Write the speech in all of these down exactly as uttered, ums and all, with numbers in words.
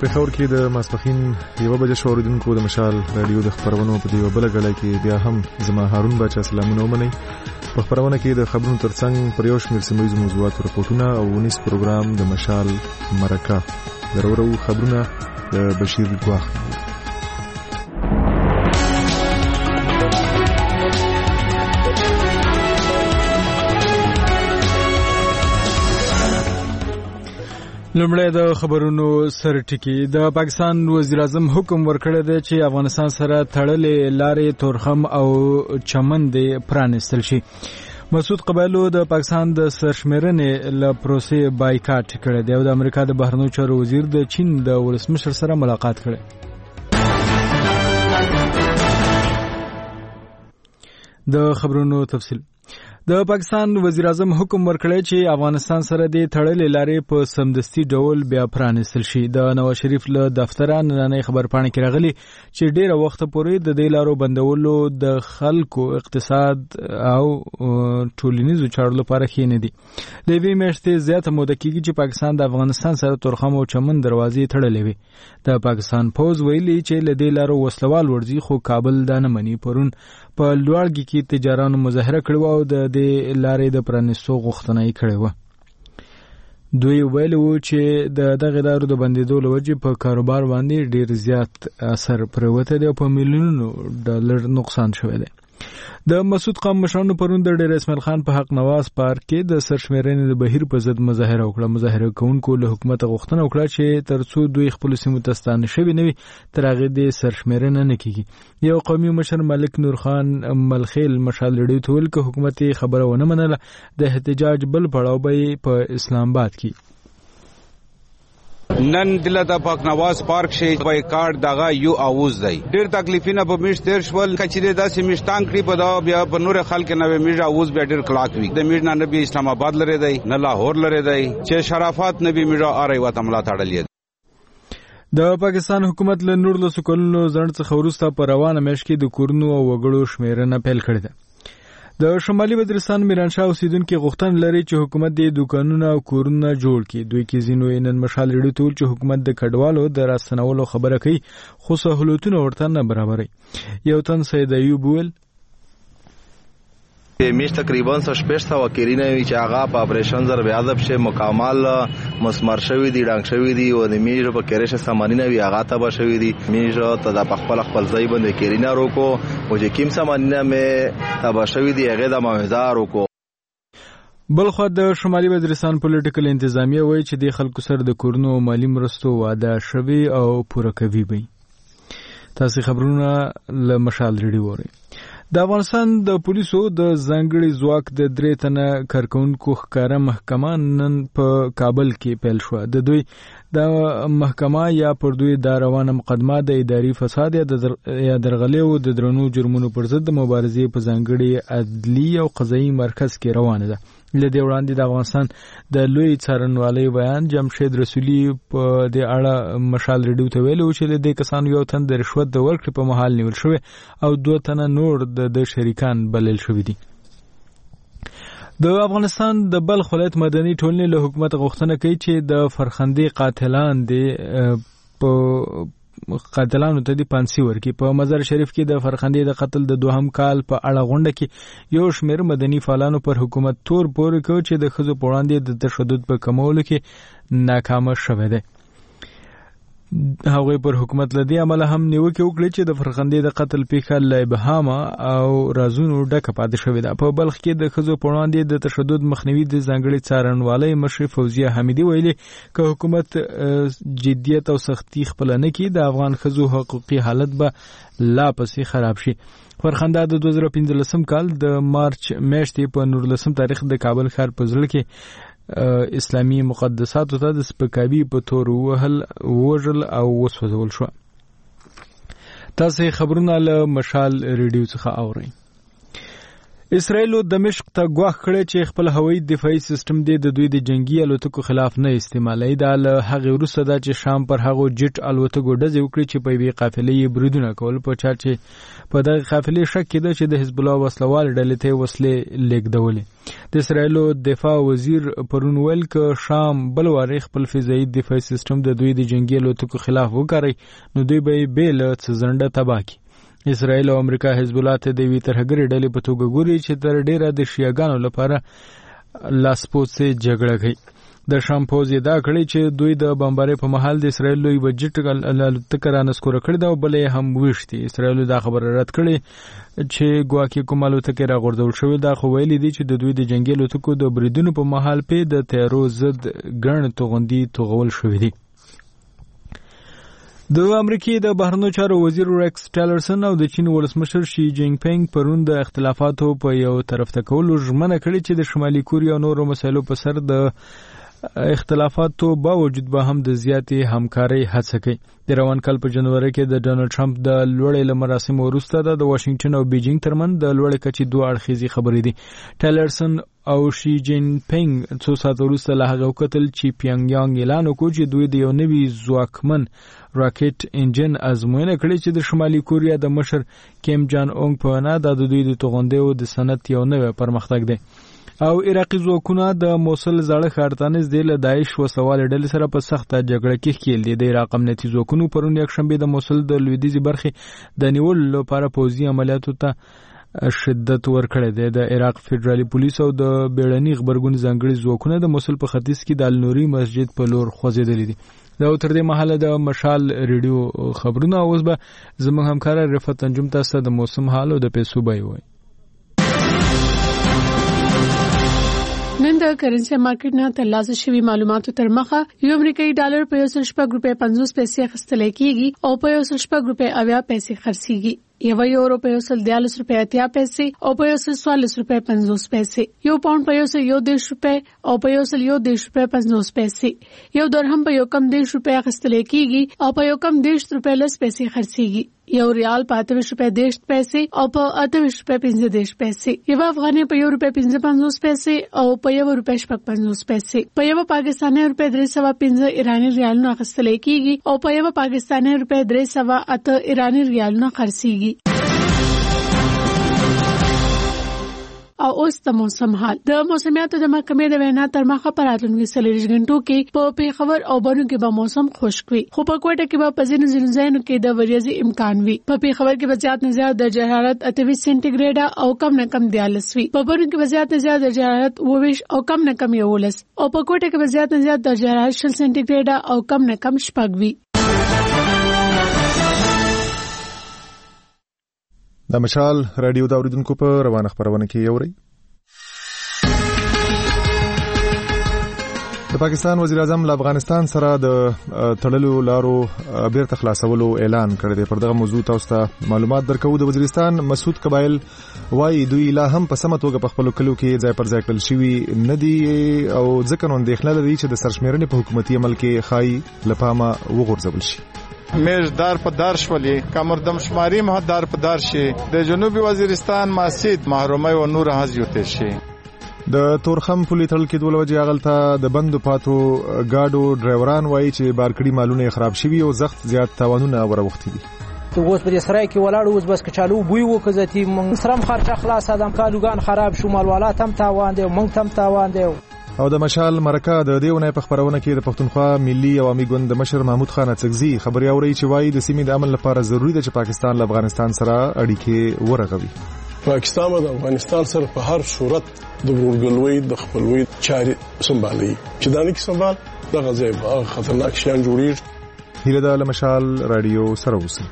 پېښور کې د ماسپښین یوه بجې شو اوریدونکو د مشال رادیو د خبرونو په دې بله ګړۍ کې بیا هم زما هارون باچا سلامونه ومنئ. په خبرونه کې د خبرونو ترڅنګ پر یو شمېر سیمه ییزو موضوعاتو رپورټونه او ونیس پروګرام د مشال مرکه درورو خبرونه د بشیر ګواخ. لومړی د خبرونو سرټکی. د پاکستان وزیر اعظم حکم ورکړی دی چې افغانستان سره تړلې لارې تورخم او چمن دې پرانیستل شي. مسعود قبایلو د پاکستان د سرشمیرنې له پروسې بایکاټ کړی دی او د امریکا د بهرنیو چارو وزیر د چین د ولسمشر سره ملاقات کړی. د خبرونو تفصیل. د پاکستان وزیر اعظم حکم ورکړی چې افغانستان سره د تړلې لارې په سمدستي ډول بیا پرانیستل شي. د نواز شریف له دفتره نننۍ خبرپاڼه کې راغلي چې ډیره وخت پورې د دې لارو بندولو د خلکو اقتصاد او ټولنیزو چارو لپاره ښې نه دي. د یوې میاشتې زیاته موده کېږي چې پاکستان د افغانستان سره تورخم او چمن دروازې تړلې وي. د پاکستان پوځ ویلي چې له دې لارو وسلوال ورځي، خو کابل دا نه مني. پرون په لوړګي کې تجارانو مظاهره کړې او د دې لارې د پرانیستو غوښتنه یې کړې وه. دوی ویلي وو چې د دغه لارو د بندېدو له وجې په کاروبار باندې ډېر زیات اثر پرېوتی دی او په میلیونونو ډالر نقصان شوی دی. د مسعود قام مشرانو پرون د ډیر اسماعیل خان په حق نواز پارک کې د سرشمیرنې د بهیر په ضد مظاهره وکړه. مظاهره کوونکو له حکومت غوښتنه وکړه چې ترڅو دوی خپل سیمو ته ستانه شوي نه وي تر هغې د سرشمیرنه نه کیږي. یو قومي مشر ملک نور خان ملخیل مشال رډیو ته ویل که حکومت یې خبره ونه منله د احتجاج بل پړاو به په اسلام آباد کې. نن دلته پاک نواز پارک شي بایکاټ دغه یو اووز دی. ډیر تکلیفونه په میش تیر شول. کچې داسې میشتان کړی په دا بیا په نور خلک نه میش اووز بیا ډیر کلاک وي. د میش نه نبی اسلام آباد لري دی نه لاهور لري دی چې شرافت نبی میرا اره وته ملا تړلې. د پاکستان حکومت له نور له سکولونو ځند څخه وروسته په روانه میاشت کې د کورونو او وګړو شمیرنه پیل کړې ده. د شمالي وزیرستان میرانشاه اوسیدونکو غوښتنه لري چې حکومت د دوکانونو او کورونو جوړ کړي. دوی کې ځینو نن مشال لري ټول چې حکومت د کډوالو د راستنولو خبره کوي خو سہولتونه ورته نه برابري. یو تن سید ایوب ویل میش تقریبا شپږ سوه کیرینه وی چې هغه په اپریشن زر بیا ځب شه مکمل مسمر شوی دی ډنګ شوی دی او د میش په کېرشه سامانینه وی هغه تبا شوی دی. میش ته د خپل خپل ځای باندې کیرینه روکو او چې کیم سامانینه مې تبا شوی دی هغه د موعظه روکو. بلخو د شمالي وزیرستان پولیټیکل انتظامیه وایي چې د خلکو سره د کورونو مالی مرستو وعده شوی او پوره کوي به. تاسو خبرونه له مشال ریډیو وره. د افغانستان د پولیسو د ځانګړي ځواک د درې تنه کارکونکو ښکاره محکمه نن په کابل کې پیل شوه. د دوی د محکمه یا پر دوی د روانه مقدمه د اداري فساد یا درغلۍ او د درنو جرمونو پر ضد د مبارزې په ځانګړي عدلي او قضایي مرکز کې روانه ده. له دې وړاندې د افغانستان د لوی څارنوالۍ بیان جمشید رسولي په دې اړه مشال ریډیو ته ویلي و چې له دې کسانو یو تن د رشوت د ورکړې په مهال نیول شوی او دوه تنه نور د شریکان بلل شوي دي. د افغانستان د بلخ ولایت مدني ټولنې له حکومت غوښتنه کوي چې د فرخندې قاتلان دي په قاتلانو ته د پانسي ورکړي. په مزار شریف کې د فرخندې د قتل د دوهم کال په اړه غونډه کې یو شمېر مدني فعالانو پر حکومت تور پورې کړ چې د ښځو په وړاندې د تشدد په کمولو کې ناکامه شوی دی. هغوی پر حکومت له دې عمله هم نیوکې وکړې چې د فرخندې د قتل پیښه له ابهامه او رازونو ډکه پاتې شوې ده. په بلخ کې د ښځو په وړاندې د تشدد مخنیوي د ځانګړي څارنوالۍ مشر فوزیه حمیدي ویلي که حکومت جدیت او سختي خپله نه کړي د افغان ښځو حقوقي حالت به لا پسې خراب شي. فرخنده د دوه زره پنځلسم کال د مارچ میاشتې په نورلسم تاریخ د کابل ښار په زړه کې اسلامي مقدساتو ته د سپکاوي په تور وهل وژل او وسوځول شو. تاسو خبرونه له مشال ریډیو څخه اورئ. اسرائیل دمشق ته ګواښ کړی چې خپل هوایي دفاعي سیستم د دوی د جنگي الوتکو خلاف نه استعمالوي. دا له هغې وروسته ده چې شام پر هغو جیټ الوتکو ډزې وکړي چې په یوې قافلې یې بریدونه کول، په چا چې په دغه قافلې شک کېده چې د حزب الله وسلوال ډلې ته وسلې لیږدولې. د اسرائیلو دفاع وزیر پرون ویل که شام بل واري خپل فضایي دفاعي سیستم د دوی د جنگي الوتکو خلاف وکړي نو دوی به یې بې له څه زنډه تباه کړي. اسرائیل او امریکا حزب الله ته د یوې ترهګرې ډلې په توګه ګوري چې تر ډیره د شیعاګانو لپاره لاسپوڅې جګړه کوي. د شام پوځ ادعا کړې چې دوی د بمبارۍ په مهال د اسرائیل یو جټ الوتکه رانسکوره کړې ده او بلې یې هم ویشتې. اسرائیل دا خبره رد کړې چې ګواکې کوم الوتکې راغورځول شوې ده، خو ویلي دي چې د دوی د جنګي الوتکو د بریدونو په مهال پې د تیارو ضد ګڼ توغندي توغول شوې دي. د امریکای د بهرنیو چارو وزیر ریکس ټیلرسن او د چین ولسمشر شي جینګ پینګ پرون د اختلافاتو په یو طرف ته کولو ژمنه کړې چې د شمالي کوریا او نورو مسایلو په سر د اختلافاتو باوجود به هم د زیاتې همکارۍ هڅه کوي. د روان کال په جنوري کې د ډانلډ ټرمپ د لوړې له مراسمو وروسته د واشنگټن او بیجینګ ترمن د لوړې کچې دوه اړخیزې خبرې دي. ټیلرسن او شي جین پینګ څو ساعت وروسته له هغه وکتل چې پیانګ یانګ اعلان وکړ چې دوی د یو نوي ځواکمن راکټ انجن ازموینه کړې چې د شمالي کوریا د مشر کیم جان اونګ په وینا د دوی د توغندیو د صنعت یو نوی پرمختګ دی. او عراقي ځواکونه د موصل زاړه ښار ته نږدې له داعش وسوال ډلې سره په سخته جګړه کې ښکېل دي. د عراق امنیتي ځواکونو پرون یکشنبه د موصل د لویدیځې برخې د نیولو لپاره پوځي عملیاتو ته شدت ورکړی دی. د عراق فدرالي پولیس او د بیړني غبرګون ځانګړي ځواکونه د موصل په ختیځ کې د النوري مسجد په لور خوځېدلي دي. دا تر دې مهاله د مشال ریډیو خبرونه. اوس به زموږ همکار رفعت انجم تاسو د موسم حال او د پیسو بیه وایي. نن د کرنسي مارکیټ نه ترلاسه شوی معلوماتو تر مخه یو امریکایي ډالر په یو سل شپږ روپۍ پنځوس پیسې اخیستل کېږي او په یو سل شپږ روپۍ اویا پیسې خرڅېږي. یو یورو په یو سل دیالس روپۍ اتیا پیسې او په یو سل څوارلس روپۍ پنځوس پیسې. یو پاونډ په یو سل یو دېرش روپۍ او په یو سل یو دېرش روپۍ پنځوس پیسې. یو درهم په یو کم دېرش روپۍ اخیستل کېږي او په یو کم دېرش روپۍ لس پیسې خرڅېږي. یو ریال په اته ویشت روپۍ دېرش پیسې او په اته ویشت روپۍ پنځه دېرش پیسې. یو افغانۍ په یو روپۍ پنځه پنځوس پیسې او په یو روپۍ شپږ پنځوس پیسې. په یو پاکستاني روپۍ درې سوه پنځه ایراني ریالونه اخیستل کېږي او په یو پاکستاني روپۍ درې سوه اته ایراني ریالونه خرڅېږي. او اوس د موسم حال. د موسمیاتو د محکمې د وینا تر مخه په راتلونکي څلوېښت غنټو کې په پیښور او بنو کې به موسم خشک وي، خو په کوټه کې به په ځینو ځینو ځایونو کې د وریځې امکان وي. په پیښور کې به زیات نه زیات درجه حرارت اته ویشت سانتي ګریډ او کم نه کم دیارلس وي. په بنو کې به زیات نه زیات درجه حرارت اوه ویشت او کم نه کم یولس او په کوټه کې به زیات نه زیات درجه حرارت شل سانتي ګریډ او کم نه کم شپږ وي. د مشال رادیو د اوریدونکو په روانه خبرونه کې یوري. د پاکستان وزیر اعظم له افغانستان سره د تړلو لارو بیرته خلاصولو اعلان کړی دی. پر دغه موضوع تاسو ته معلومات درکو. د وزیرستان مسعود قبایل وايي دوی لا هم په سمه توګه په خپل کلو کې ځای پر ځای کړل شوي نه دي او ځکه نو اندېښنه لري چې د سرشمیرنې په حکومتي عمل کې خای لپامه وغورځول شي. میش دار په دار شولې کمردم شماري مه دار په دار شي. د جنوبي وزیرستان ماسید محرومي او نور هزيوته شي. د تورخم پولي تړل کې دوه وجې اغلته د بندو پاتو گاډو ډرایوران وایي چې بارکړي مالونه خراب شوي او زخت زیات تاوانونه وروختي دي. اوس په سرای کې ولاړ اوس بس کچالو بوی وکزتي مونږ سرم خرچه خلاص ادم کالوګان خراب شو مالوالات هم تاوان دي مونږ هم تاوان دي. او د مشال مرکه د دیونه په خبرونه کې د پښتونخوا ملي عوامي ګوند مشر محمود خان اڅکزي خبري اوري چې وایي د سیمې د امن لپاره ضروری ده چې پاکستان له افغانستان سره اړیکې ورغوي. پاکستان د افغانستان سره په هر صورت د ورګلوي د خپلوي چاري سمبالي چې دا نه کې سمبال د غزيب خطرناک شیان جوړیږي. هیله ده له مشال رادیو سره اوسئ.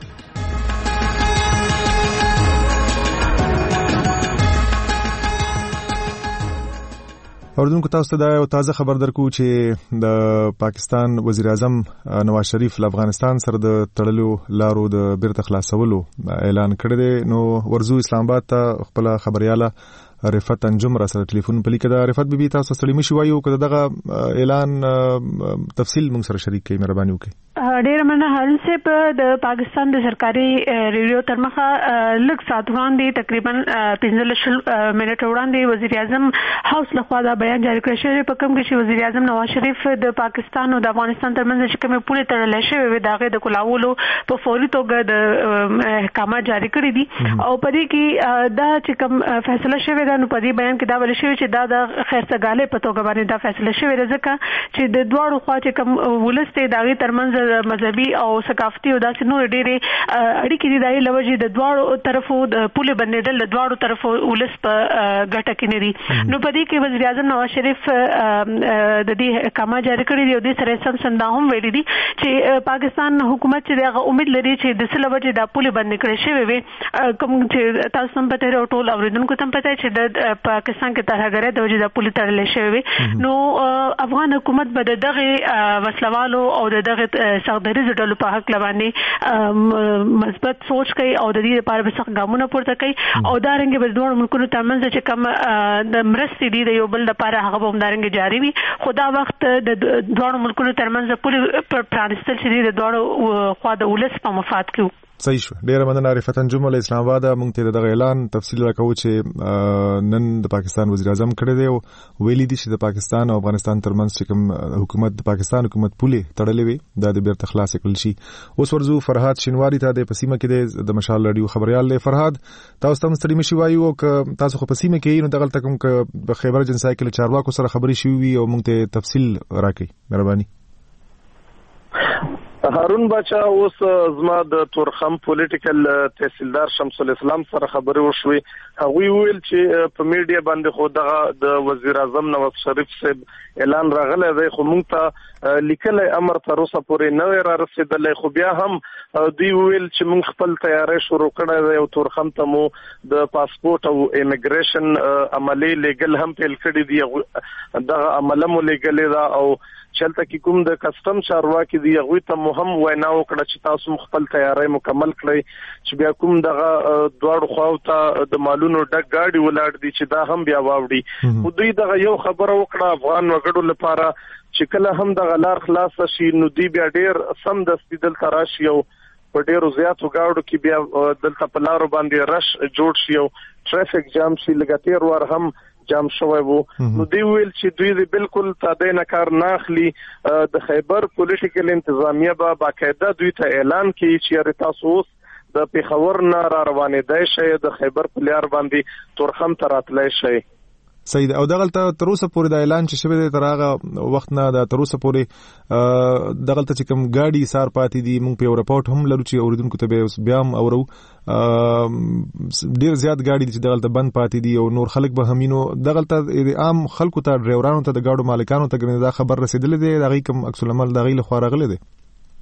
اوردونکو تاسو ته دا یو تازه خبر درکو چې د پاکستان وزیر اعظم نواز شریف له افغانستان سره د تړلو لارو د بیرته خلاصولو اعلان کړی دی. نو ورزو اسلام آباد ته خپل خبرياله رفعت انجم را سره ټلیفون په لیکه دا رفعت بیبي تاسو سره مشي وایو کده دغه اعلان تفصیل موږ سره شریک کړئ مهرباني وکړئ. ډیر مننه هارون صاحب. د پاکستان د سرکاري ریډیو تر مخه لږ ساعت وړاندې تقریبا پنځلس منټه وړاندې وزیر اعظم هاوس لخوا دا بیان جاری کړی شوی په کوم کې چې وزیر اعظم نواز شریف د پاکستان او د افغانستان ترمنځ چې کومه پوله تړلې شوې وي دغه د کلاولو په فوري توګه د احکامات جاری کړی دي او په دې کې دا چې کوم فیصله شوی دا نو په دې بیان کې دا ویل شوی چې دا د خیرڅګالې په توګه باندې دا فیصله شوی ده ځکه چې د دواړو خوا چې کوم ولسته دغه ترمنځ مذهبي او ثقافتي او داسې نور ډېرې اړیکې دي دای لوجه د دواړو طرفو د پوله بندیدل د دواړو طرفو ولس په ګټه کې نه دي. نو په دې کې وزیر اعظم نواز شریف د دې احکامات جاری کړی دي او د سره سم سم دا هم ویلي دي چې پاکستان حکومت چې دغه امید لري چې د سله وجه د پوله بند کړي شوی وي کوم چې تاسو هم پته او ټول اوریدونکو ته پته چې د پاکستان کې ترهګرۍ د وجه د پوله تړلې شوی وي نو افغان حکومت به دغه وسلوالو او دغه سردریز ډلو په حق لبانې مثبت سوچ کوي او د دې لپاره به سخت ګامونه پورته کوي او دا رنګ به دوه ملکونو ترمنځ چې کوم د مرستې دي د یو بل لپاره هغه به همدارنګ جاری وي خو دا وخت د دوه ملکونو ترمنځ پوره پرانستل شي د دوه خوا د ولس په مفاد کې. صحیح شو. ډیره مننه عارفتن جمله اسلام آباد مونږ ته دغه اعلان تفصیل راکوو چې نن د پاکستان وزیر اعظم کړی دی او ویلي دي چې د پاکستان او افغانستان ترمنځ چې کوم حکومت د پاکستان حکومت پوله تړلې وي دا د بیرته خلاص کړل شي. اوس ورزو فرهاد شینواری ته د پسیمه کې د مشال رادیو خبريال له فرهاد تاسو ته مستری مشي وایو ک تاسو خو پسیمه کې نو دغه تکم ک په خیبر جنسای کې چارواکو سره خبري شوي وي او مونږ ته تفصیل راکړي مهرباني. هارون بچا اوس زما د تورخم پولیټیکل تحصیلدار شمس الاسلام سره خبرې وشوي هغه ویل چې په میډیا باندې خو دغه د وزیر اعظم نواز شریف صاحب اعلان راغلی دی خو موږ ته لیکل امر تر اوسه پورې نه را رسیدلی خو بیا هم دوی ویل چې موږ خپل تیاری شروع کړی دی او تورخم ته مو د پاسپورت او امیګریشن عملی لیګل هم پیل کړی دی دغه عمله مو لیګلې ده او چلته کې کوم د کسٹم چارواکي دی هغه ته مهم وینا وکړه چې تاسو خپل تیاری مکمل کړئ چې بیا کوم دغه دواړو خواو ته د مالونو ډک گاډي ولاړ دي چې دا هم بیا واوړي خو دوی دغه یو خبره وکړه افغان وګړو لپاره چې کله هم دغه لار خلاص شي نو دوی بیا ډیر سم دستي دلته راشي او په ډیرو زیاتو گاډو کې بیا دلته په لارو باندې رش جوړ شي او ټریفیک جام شي لګاتیر ور هم جام شوی وو نو دی ویل چې دوی بالکل تابع نه کار نه اخلي د خیبر پولیټیکل انتظامیه به باقاعده دوی ته اعلان کوي چې تاسو اوس د پیښور نه را روانېدای شئ د خیبر په لار باندې تورخم ته راتلای شئ. صحیح او دغه تر اوسه پورې د اعلان چې شوی دی تر هغه وخت نه د تر اوسه پورې دغه ته چې کوم گاډي سار پاتې دي مونږ په رپورټ هم لرو چې اوریدونکو ته به بیا هم اورو ډیر زیات گاډي چې دغه ته بند پاتې دي او نور خلک به همینو دغه ته عام خلکو ته ډرایورانو ته د گاډو مالکانو ته دا خبر رسیدلې دی دغه کوم عکس العمل دغه له خوا راغلی دی.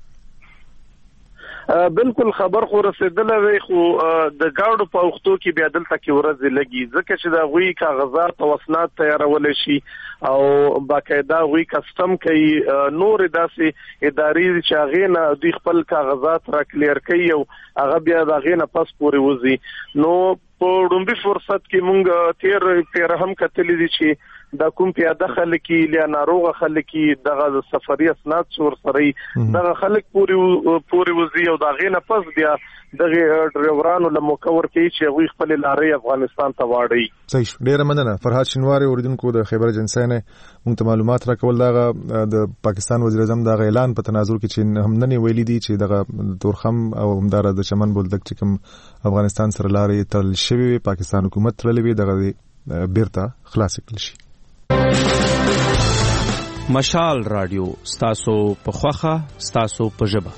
بالکل خبر خو رسیدلې وي خو د گاډو په وختو کې بیا دلته کې ورځ لګي ځکه چې دا غوي کاغذات او اسناد تیارول شي او باقاعده غوي کسٹم کوي نور داسې ادارې چې هغه نه دوی خپل کاغذات را کلیر کوي او هغه بیا دا غي نه پس پوري وځي نو په ډومبي فرصت کې مونږ تیر پیر هم کتلې دي چې دا کوم پیاده خلک یا ناروغه خلک دغه سفري اسناد څور سره دغه خلک پوری پوری وزي او دا غینه پس بیا دغه ډرایورانو له موکور کې چې وی خپل لارې افغانستان ته واړي. صحیح ډیره مننه فرهاد شینواری اوریدونکو د خیبر جنسای نه موږ ته معلومات راکول دغه د پاکستان وزیر اعظم دغه اعلان په تناظر کې چې هم نن ویلي دي چې دغه تورخم او همدار د چمن بولدک چې کوم افغانستان سره لارې تړل شوی پاکستان حکومت تړلې وي دغه بیرته خلاص کړل شي. مشال رادیو ستاسو په خوخه ستاسو په ژبه.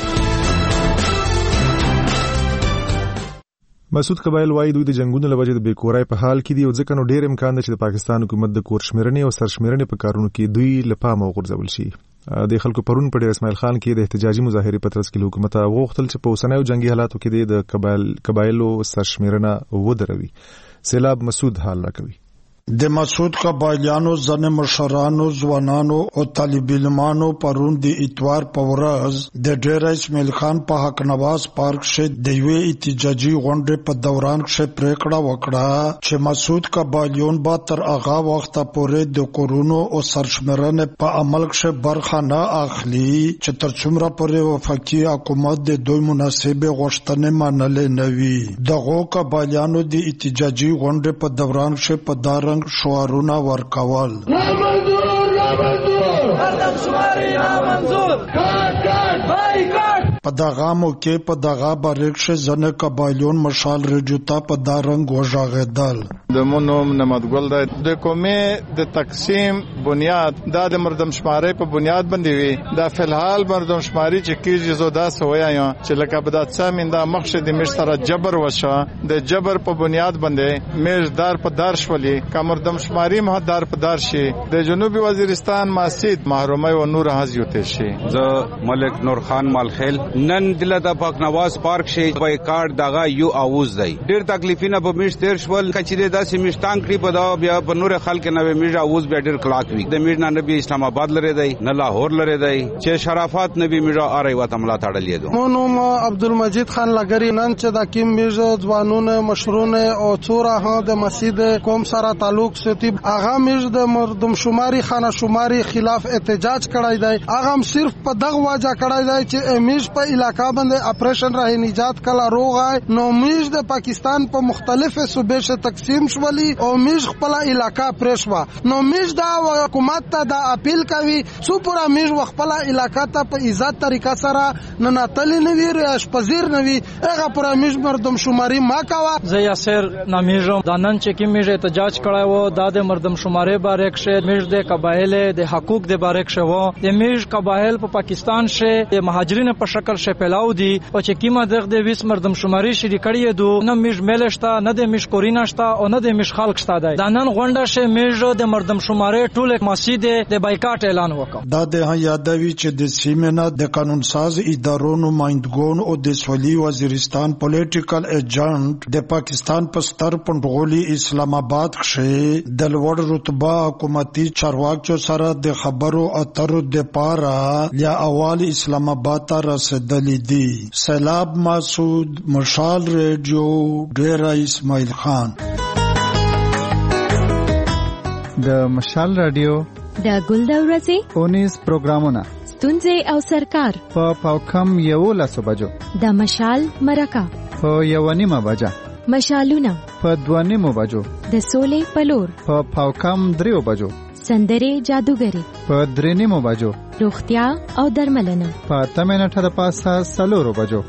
مسعود قبایل وایي دوی د جنگونو لوجه د بیکورای په حال کې دي او ځکه نو ډیر امکان ده چې د پاکستان حکومت د کور شمیرنې او سرشمیرنې په کارونو کې دوی لپاره وغورځول شي. د خلکو پرون په ډیر اسماعیل خان کې د احتجاجي مظاهره په ترڅ کې حکومت غوښتل چې په اوسنیو جنگي حالاتو کې د قبایل قبایلو سرشمیرنه ودروي. سیلاب مسعود حال راکوي. د مسعود قبایلیانو ځنې مشرانو ځوانانو او طالب علمانو پرون د اتوار په ورځ د ډیر اسماعیل خان په حق نواز پارک کې د یوې احتجاجي غونډې په دوران کې پریکړه وکړه چې مسعود قبایلیون به تر هغه وخت پورې د کورونو او سرشمېرنې په عمل کې برخه نه اخلي چې تر څومره پورې وفاقي حکومت د دوی مناسبې غوښتنې منلې نه وي. دغو قبایلیانو د احتجاجي غونډې په دوران کې په دارنګ شعارونه ورکول. نامنظور نامنظور مردم شماری نامنظور کاټ کاټ بای کاټ. په دغه موقع په دغه باریک شه ځنه قبایلیون مشال رډیو ته په دارنګ وژاغېدل. د مونوم نمدګل د قومي د تقسیم بنیاد دا د مردم شماري په بنیاد باندې وي. دا فلحال مردم شماري چې کیږي زو دا سویا چې لکه بدات سامین دا مخشه د مشتره جبر وشه د جبر په بنیاد باندې میزدار په دار شولي کا مردم شماري مهدار په دار شي د جنوبي وزیرستان ماسید محرومه او نور حاضر شي. ز ملک نور خان مالخیل نن دله د پاک نواز پارک شي بایکاټ دغه یو اووز دی. ډیر تکلیفونه به مش تیر شول کچې داسې مشتان کړی په دا بیا په نور خلک نه میژ اووز بیا ډیر کلاک وی د میژ نه نبی اسلام آباد لري دی نه لاهور لري دی چې شرافت نبی میژ اره وته ملا تړلې دو. مونوم عبدالمجید خان لګری نن چې د کیم میژ ځوانونه مشرونه او څورا ها د مسجد قوم سره تعلق ستی اغه میژ د مردم شماري خانه شماري خلاف احتجاج کړای دی. اغه صرف په دغه واجه کړای دی چې میژ په علاقہ باندې اپریشن راه نجات کلا روغای نو میژ د پاکستان په مختلفه صوبې شه تقسیم شولي او میژ خپل علاقہ پرېښوا. نو میژ دا حکومت ته دا اپیل کوي څو پورا میژ خپل علاقہ ته په عزت طریقه سره نه ناتلی نه وی ریاش پذیر نه وی هغه پورا میژ مردم شماري ما کاوه. زه یاسر نامیژم د نن چې کی میژ احتجاج کړای وو د مردم شماري باره کې میژ د قبایل د حقوق د باره کې وو د میژ قبایل په پاکستان شه د مهاجرین په شکل شه پلاو دي او چې کیما دغه د ویس مردم شماري شری کړی دو نه میژ ملشتا نه د میژ کوریناشتا او نه د میژ خلق شتا دی. د نن غونډه شه میژ د مردم شماري ټول مسجد د بایکاټ اعلان وکړ. دا د یادوي چې د سیمه د قانون ساز ادارو نمائندګون او د سولي وزیرستان پولیټیکل ایجنټ د پاکستان په ستر پندغولي اسلام آباد کې د لوړ رتبه حکومتي چارواکو سره د خبرو اترو د پاره یا اول اسلام آباد ته رسیدلی دي. سیلاب مسعود مشال ریډیو ډیرا اسماعیل خان. د مشال رادیو د ګل د ورځې اونیز پروګرامونه ستونزې او سرکار په پاوکم یو لاسو بجو د مشال مرکه په یو نیمه بجه مشالونه په دوه نیمه بجو د سولې پلور په پاوکم دریو بجو سندرې جادوګری په درې نیمه بجو روغتیا او درملنه په تمنه تر پاسه سلورو بجو.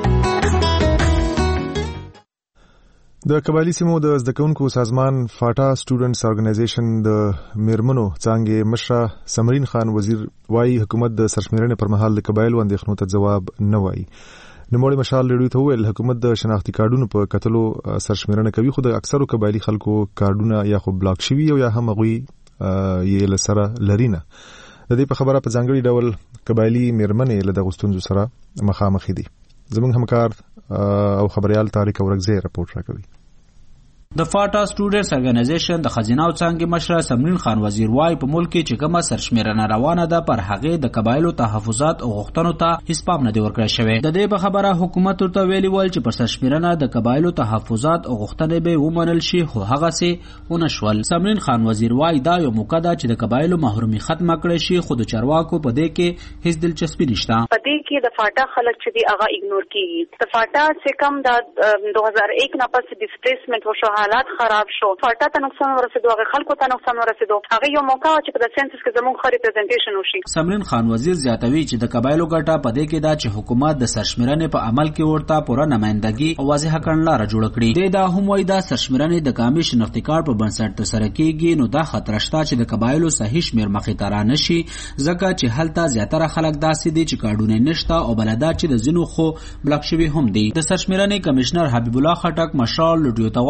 د قبایلی سیمو د زده کوونکو سازمان فاټا سټوډنټس ارګنایزیشن د میرمنو څانګې مشره سمرین خان وزیر وايي حکومت د سرشمیرنې پر مهال د قبایلو اندېښنو ته ځواب نه وایي. نوموړي مشال لري ته ویل حکومت د شناختی کارډونو په کتلو سرشمیرنه کوي خو د اکثرو قبایلی خلکو کارډونه یا خو بلاک شوي او یا هم غوي یې لسره لرینه. د دې په خبره په ځانګړي ډول قبایلی میرمنې له دغو ستونزو سره مخامخ دي. زموږ همکار او خبريال طارق اورګزی راپورټ راکوي. د فاټا سټوډنټس ارګنایزیشن د خزینه او څنګه مشره سمرین خان وزیر وايي په ملک کې چې کومه سرشمیرنه روانه ده پر هغه د قبایلو تحفظات او غوښتنو ته هیڅ پام نه دی ورکړی شوی. د دې په خبره حکومت ورته ویلي ول چې پر سرشمیرنه د قبایلو تحفظات او غوښتنې به ومنل شي خو هغه سي ونشول. سمرین خان وزیر وايي دا یو موقع ده چې د قبایلو محرومي ختم کړي شي خو د چارواکو په دې کې هیڅ دلچسپي نشته. په دې کې د فاټا خلک چې دی هغه اګنور کیږي. د فاټا څخه کم د دو هزار یک نه پس ډیسپلیسمنت وشو حالات خراب شو فاټا ته نقصان ورسېدو هغه خلکو ته نقصان ورسېدو هغه یو موقع چې په د سنسس کې زموږ خو ریپرزنټیشن وشي. سمرین خان وزیر زیاتوي چې د قبایلو ګټه په دې کې دا چې حکومت د سرشمیرنې په عمل کې ورته پوره نمائندګي او واضح کړنلاره جوړ کړي. دا هم وایي دا سرشمیرنې د قومي شناختی کارت په بنسټ ترسره کیږي نو دا خطر شته چې د قبایلو صحیح شمیر مخې ته رانه شي ځکه چې هلته زیاتره خلک داسې دي چې کارډونه نشته او بلدا چې د زینو خو بلاک شوي هم دي. د سرشمیرنې کمشنر حبیب الله خټک مشال لډیو توای د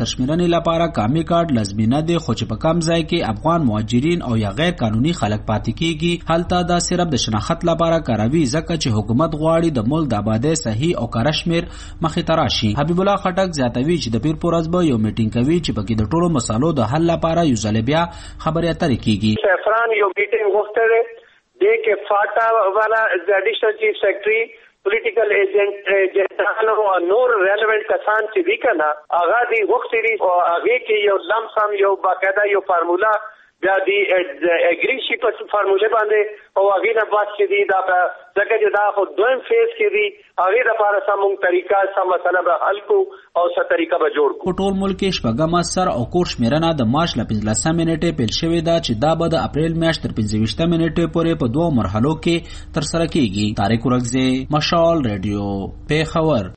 سرشمیرنې لپاره کامي کارت لازمینه دی، خو چې په کم ځای کې افغان مهاجرین او یا غیر قانوني خلک پاتې کیږي. هلته دا صرف د شناخت لپاره کاروي، ځکه چې حکومت غواړي د ملک د آبادۍ صحیح او کره شمیر مخې ته راشي. حبیب الله خټک زیاتوي چې د پیر په ورځ به یو میټینګ کوي چې پکې د ټولو مسالو د حل لپاره یو ځل بیا خبرې اترې کیږي. سفران یو میټینګ غوښتل دی کې فاټا والا ایډیشنل چیف سیکرټری پولیټیکل ایجنټ ایجنټانو او نور ریلیونٹ کسان چې وی کنه هغه دی وختي او هغه کې یو لم سم یو باقاعده یو فارمولا بیا دی اګری شي په فارموله باندې او هغه نه بات چې دی دا ځکه چې دا خو دویم فیز کې دی هغه لپاره سمون طریقہ سم مسله به حل کو او څه طریقہ به جوړ کو. ټول ملک کې شپږم سر او کور شمیرنه د مارچ ل پنځلسمه نیټه پیل شوې ده چې دا به د اپریل میاشتې تر پنځه ویشتمه نیټې پورې په دوه مرحلو کې تر سره کیږي. طارق ورغزی، مشال ریډیو، پیښور.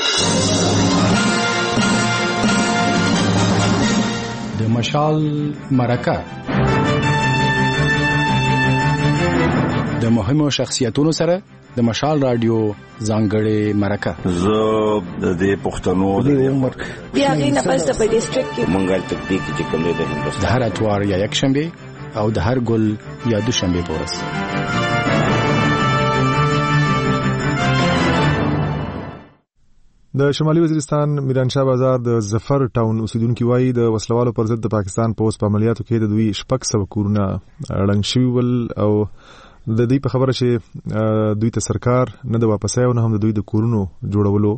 د مشال مرکه د مهمو شخصیتونو سره د مشال رادیو ځانګړې مرکه. زه د دې پښتنو د عمر بیا غینه پس د ډیسټریکټ کې منګل تکتیک چې کوم دی د هندوستان د هر اتوار یا یک شنبه او د هر ګل یا دوشنبه په ورځ. د شمالي وزیرستان میرانشاه بازار د ظفر ټاون اوسیدونکو وایي د وسلوالو پر ضد د پاکستان پوس په عملیاتو کې د دوی شپږ سوه کورونه ړنګ شوي ول او د دې په خبره چې دوی ته سرکار نه د واپسۍ او نه هم د دوی د کورونو جوړولو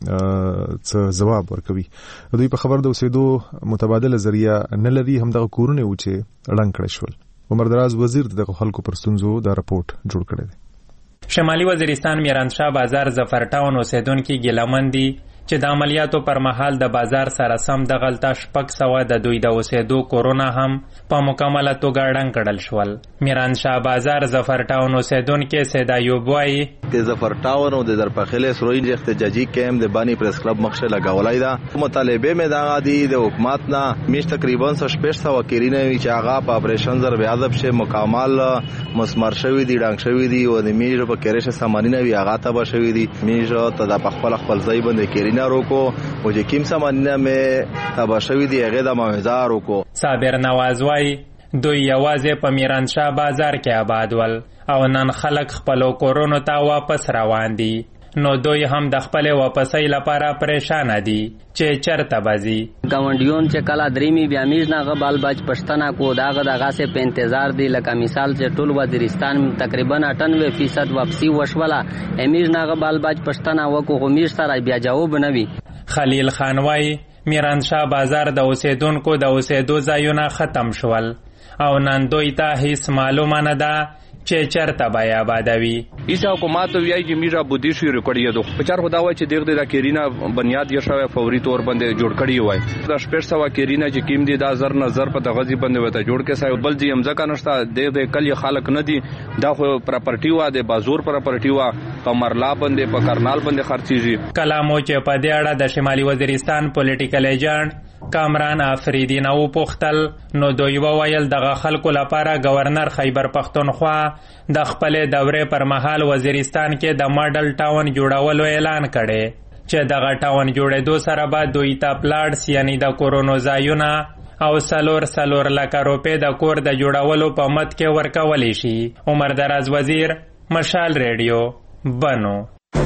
څه جواب ورکوي. دوی په خبر د اوسېدو متبادله ذریعہ نه لري، هم دغه کورونه و چې ړنګ کړی شول. عمر دراز وزیر دغه خلکو پر ستونزو دا رپورټ جوړ کړی دی. شمالي وزیرستان میرانشاه بازار ظفر ټاون اوسیدونکي ګیلمن دي چې د عملیاتو پر مهال د بازار سره سم د غلطه شپږ سوه د دوی د اوسېدو کورونه هم په مکمله توګه ړنګ کړل شول. میرانشاه بازار ظفر ټاون اوسیدونکي سید ایوب وایي د ظفر ټاون او د درپخلې سروینج احتجاجي کیمپ د بانی پریس کلب مخشه لګولای دا مطالبه مې دا دي د حکومت نه میش تقریبا شپږ سوه کیرینه وی چې هغه په اپریشن زر بیادب شه مکمل مسمر شوی دي ډنګ شوی دي او د میژ په کېرشه سامانینه وی هغه تبا شوی دي. میژ ته د خپل خپل ځای باندې کیرینه روکو او چې کیم سامانینه مې تبا شوی دي هغه د موعظه روکو. صابر نواز وایي دوی یوازې په میرانشاه بازار کې آباد ول او نن خلک خپلو کورونو ته واپس روان دي، نو دوی هم د خپل واپسۍ لپاره پریشان دي چې چرته بزي. گاونډیون چې کله دریمی بیا میز نه غبال باج پښتنه کو داغه دغه سه په انتظار دی، لکه مثال چې ټول وزیرستان تقریبا اٹھانوے فیصد واپسی وشوله امیز نه غبال باج پښتنه وکو غمیر سره بیا جواب نه وی. خلیل خان وای میرانشاه بازار د اوسیدونکو د اوسېدو ځایونه ختم شول او نن دوی ته هیڅ معلومه نه ده چې چرته به یې آبادوي. ایسا حکومت ویای چې میرا بودی شوی ریکړی دو په چار خدا وای چې دغه د کیرینا بنیاد یې شوی فوري تور باندې جوړ کړی وای. د شپږ سوه کیرینا چې کیم دي دا زر نظر په دغه باندې وته جوړ کې سای بل دي امزه کنهشته د کلی خلک نه دي، دا خو پراپرټي وا د بازور پراپرټي وا په مرلا باندې په کرنال باندې خرڅيږي. کلامو چې په دې اړه د شمالي وزیرستان پولیټیکل ایجنټ کامران افریدی نو پختل نو دوی وویل دغه خلکو لپاره گورنر خیبر پختونخوا د خپل دورې پر مهال وزیرستان کې د ماډل ټاون جوړولو اعلان کړي چې دغه ټاون جوړېدو سره به دوی ته پلاټس یعنی د کورونو ځایونه او سلور سلور لکه روپۍ د کور د جوړولو په مد کې ورکولی شي. عمر دراز وزیر، مشال ریډیو، بنو.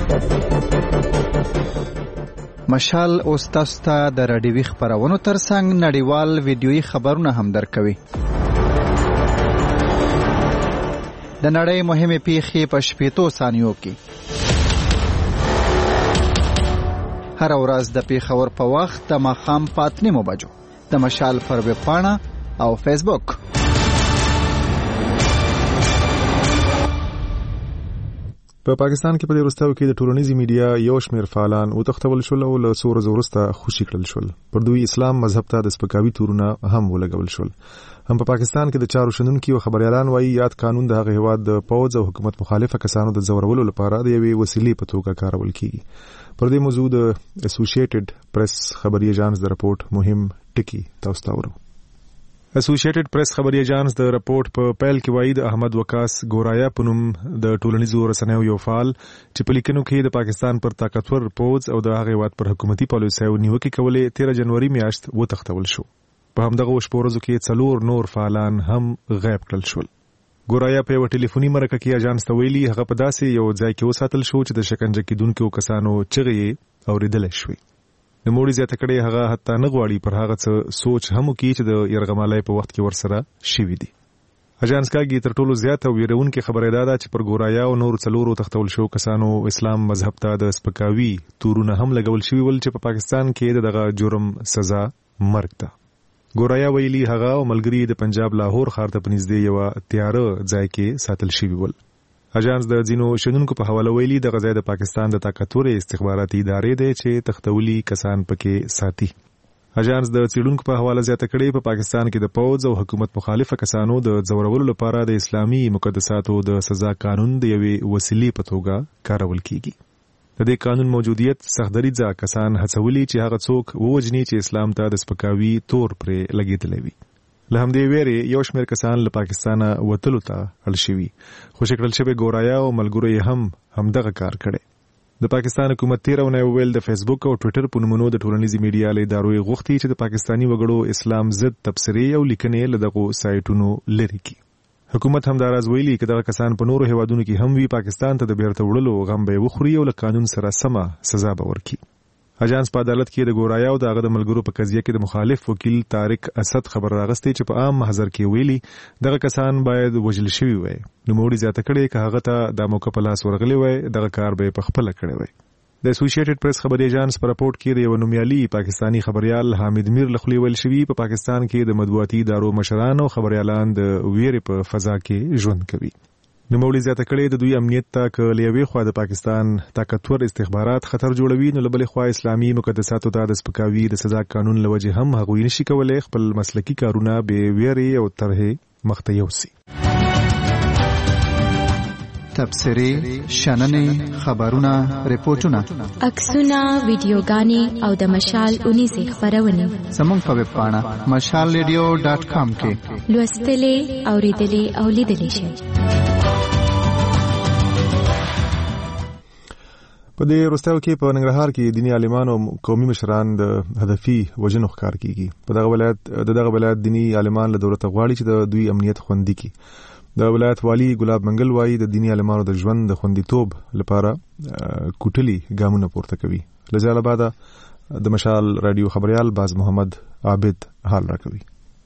مشال اوس تاسو ته د راډیوي خبرونو ترڅنګ نړیوال ویډیويي خبرونه هم درکوي. د نړۍ مهمه پیښې په شپېتو ثانیو کې. هر ورځ د پیښور په وخت د ماښام په اته نیمو بجو د مشال پر ویب پاڼه او فیسبوک. په پاکستان کې په دې وروستیو کې د ټولنیزي میډیا یو شمېر فعالان وتښتول شول او له څو ورځو وروسته خوشي کړل شول. پر دوی اسلام مذهب ته د سپکاوي تورونه هم ولګول شول. هم په پاکستان کې د چارو شنونکي او خبريالان وایي یاد قانون د هغه هیواد د پوځ او حکومت مخالفه کسانو د زورولو لپاره د یوې وسیلې په توګه کارول کیږي. پر دې موضوع د اسوسییټډ پریس خبري ایجنس د رپورټ مهم ټکی تاسو ته ورو. اسوسییټډ پریس خبري اژانس د راپورټ په پیل کې وایي د احمد وقاص ګورایا په نوم د ټولنیزو رسنیو یو فعال چې په لیکنو کې د پاکستان پر طاقتور پوځ او د هغې هېواد پر حکومتي پالیسیو نیوکې کولې تیره جنوري میاشت وتښتول شو. په همدغه شپو ورځو کې څلور نور فعالان هم غیب کړل شول. ګورایا په یو ټلیفوني مرکه کې اژانس ته ویلي هغه په داسې یو ځای کې وساتل شو چې د شکنجه کېدونکو کسانو چغې یې اورېدلی شوې. نوموړي زیاته کړې هغه حتی نه غواړي پر هغه څه سوچ هم وکړي چې د یرغمالۍ په وخت کې ورسره شوي دي. اژانس کاږي تر ټولو زیاته ویرونکې خبره دا ده چې پر ګورایا او نور څلورو تښتول شو کسانو اسلام مذهب ته د سپکاوي تورونه هم لګول شوي ول چې په پاکستان کې دغه جرم سزا مرګ ده. ګورایا ویلي هغه او ملګري د پنجاب لاهور ښار ته په نږدې یوه تیاره ځای کې ساتل شوي ول. اژانس د ځینو شنونکو په حواله ویلي دغه ځای د پاکستان د طاقتورې استخباراتي ادارې دی چې تښتولي کسان پکې ساتي. اژانس د څېړونکو په حواله زیاته کړې په پاکستان کې د پوځ او حکومت مخالفه کسانو د ځورولو لپاره د اسلامي مقدساتو د سزا قانون د یوې وسیلې په توګه کارول کیږي. د دې قانون موجودیت سختدریځه کسان هڅولي چې هغه څوک ووجني چې اسلام ته د سپکاوي تور پرې لګېدلی وي. له همدې ویرې یو شمېر کسان له پاکستانه وتلو ته اړ شوي خو شکړل شوی ګورایا او ملګرو یې هم همدغه کار کړی. د پاکستان حکومت تېره اونۍ وویل د فیسبوک او ټویټر په نومونو د ټولنیزې میډیا له ادارو یې غوښتي چې د پاکستاني وګړو اسلام ضد تبصرې او لیکنې له دغو سایټونو لرې کړي. حکومت همداراز ویلي که دغه کسان په نورو هیوادونو کې هم وي پاکستان ته د بیرته وړلو غم به یې وخوري او له قانون سره سمه سزا به ورکړي. اژانس په عدالت کې د ګورایا او د هغه د ملګرو په قضیه کې د مخالف وکیل طارق اسد خبر راغستی چې په عام محضر کې ویلي دغه کسان باید وژل شوي وای. نوموړي زیاته کړې که هغه ته دا موقع په لاس ورغلی وای دغه کار به یې پخپله کړی وای. د اسوسییټډ پریس خبري اژانس په راپورټ کې د یو نومیالي پاکستاني خبریال حامد میر له خولې ویل شوي په پاکستان کې د مطبوعاتي ادارو مشران او خبریالان د ویرې په فضا کې ژوند کوي. نوموړي زیاته کړې د دوی امنیت ته که له یوې خوا د پاکستان طاقتور استخبارات خطر جوړوي نو له بلې خوا اسلامي مقدساتو ته د سپکاوي د سزا قانون له وجې هم هغوی نشي کولی خپل مسلکي کارونه بې ویرې او طرحې مخته یوسي. تبصرې، شننې، خبرونه، ریپورټونه، عکسونه، ویډیوګانې او د مشال اونیزې خپرونې زموږ په ویب پاڼه مشال ریډیو ډاټ کام کې لوستلې، اورېدلې او لیدلې شئ. په دې وروستیو کې په ننګرهار کې دیني عالمان او قومي مشران د هدفي وژنو ښکار کیږي. په دغه ولایت د دغه ولایت دیني عالمان له دولت غواړي چې د دوی امنیت خوندي کړي. د ولایت والی ګلاب منګل وایي د دیني عالمانو د ژوند د خوندیتوب لپاره کوټلي ګامونه پورته کوي. له جلال آباده د مشال رادیو خبريال باز محمد عابد حال راکوي.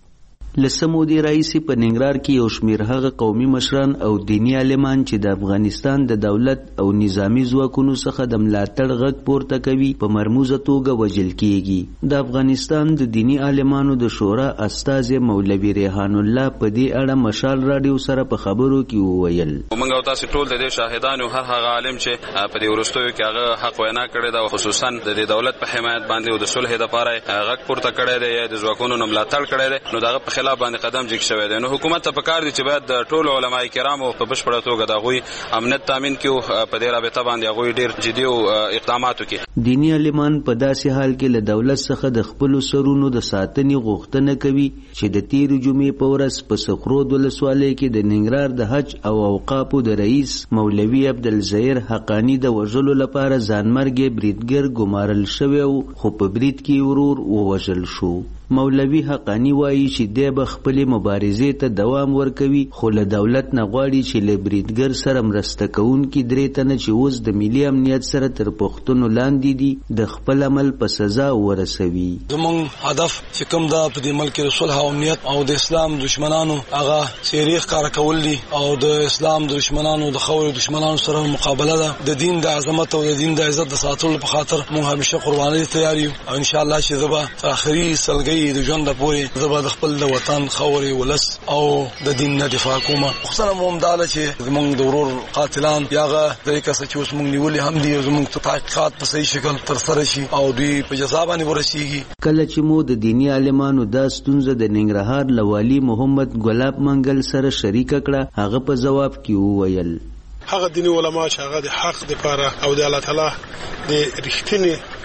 لسمو دی رئیسی په ننګرهار کې یو شمیر هغه قومي مشران او دینی عالمان چې د افغانستان د دولت او نظامی ځواکونو څخه د ملاتړ غږ پورته کوي په مرموزه توګه وژل کیږي. د افغانستان د دینی عالمانو د شورا استازي مولوي ریحان الله په دې اړه مشال رادیو سره په خبرو کې وویل موږ او تاسو ټول د دې شاهدانو هر هغه عالم چې په دې ورستیو کې هغه حق وینا کړی دا خصوصا د دولت په حمایت باندې او د صلح لپاره غږ پورته کړی دی د ځواکونو ملاتړ کړی دی نو دا خلاف باندې قدم جګ شوی دی. نو حکومت ته پکار دی چې باید د ټولو علماء کرامو په بشپړه توګه د غوي امنیت تامین کړي په دې رابطه باندې غوي ډیر جدي او اقدامات وکړي. دینی عالمان په داسې حال کې له دولت څخه د خپل سرونو د ساتنې غوښتنه کوي چې د تیر جمعې په ورځ په سخرود ولسوالۍ کې د ننګرهار د حج او اوقافو د رئیس مولوي عبدالظاهر حقانی د وژلو لپاره ځانمرګي بریدګر ګمارل شوی خو په برید کې ورور ووژل شو. مولوي حقانی وایي چې دی به خپلې مبارزې ته دوام ورکوي خو له دولت نه غواړي چې له بریدګر سره مرسته کوونکي درې تنه چې اوس د ملي امنیت سره تر پوښتنو لاندې دي د خپل عمل په سزا ورسوي. زموږ هدف چې کوم دا په دې ملک کې صلح او امنیت او د اسلام دشمنانو هغه څېرې ښکاره کول دي او د اسلام د دشمنانو د خورو دشمنانو سره مقابله ده. د دین د عظمت او د دین د عزت د ساتلو په خاطر موږ همیشه قرباني تیار یو او ان شاء الله چې زبا تر اخري سلګي د ژوند پورې زبا د خپل د وطن خوري ولس او د دین نه دفاع کوم. خصوصا موږ داله چې موږ د ورور قاتلان یاغه د کس چې اوس موږ نیولې هم دي زموږ ته تحقیقات په صحیح شکل تر سره شي او دوی په جزا باندې ورسیږي. کله چې مو د دینی عالمانو د ستونزه د ننګرهار لوالي محمد ګلاب منګل سره شریک کړه هغه په جواب کې وویل هغه دینی علما چې هغه د حق لپاره او د الله تعالی د رښتینی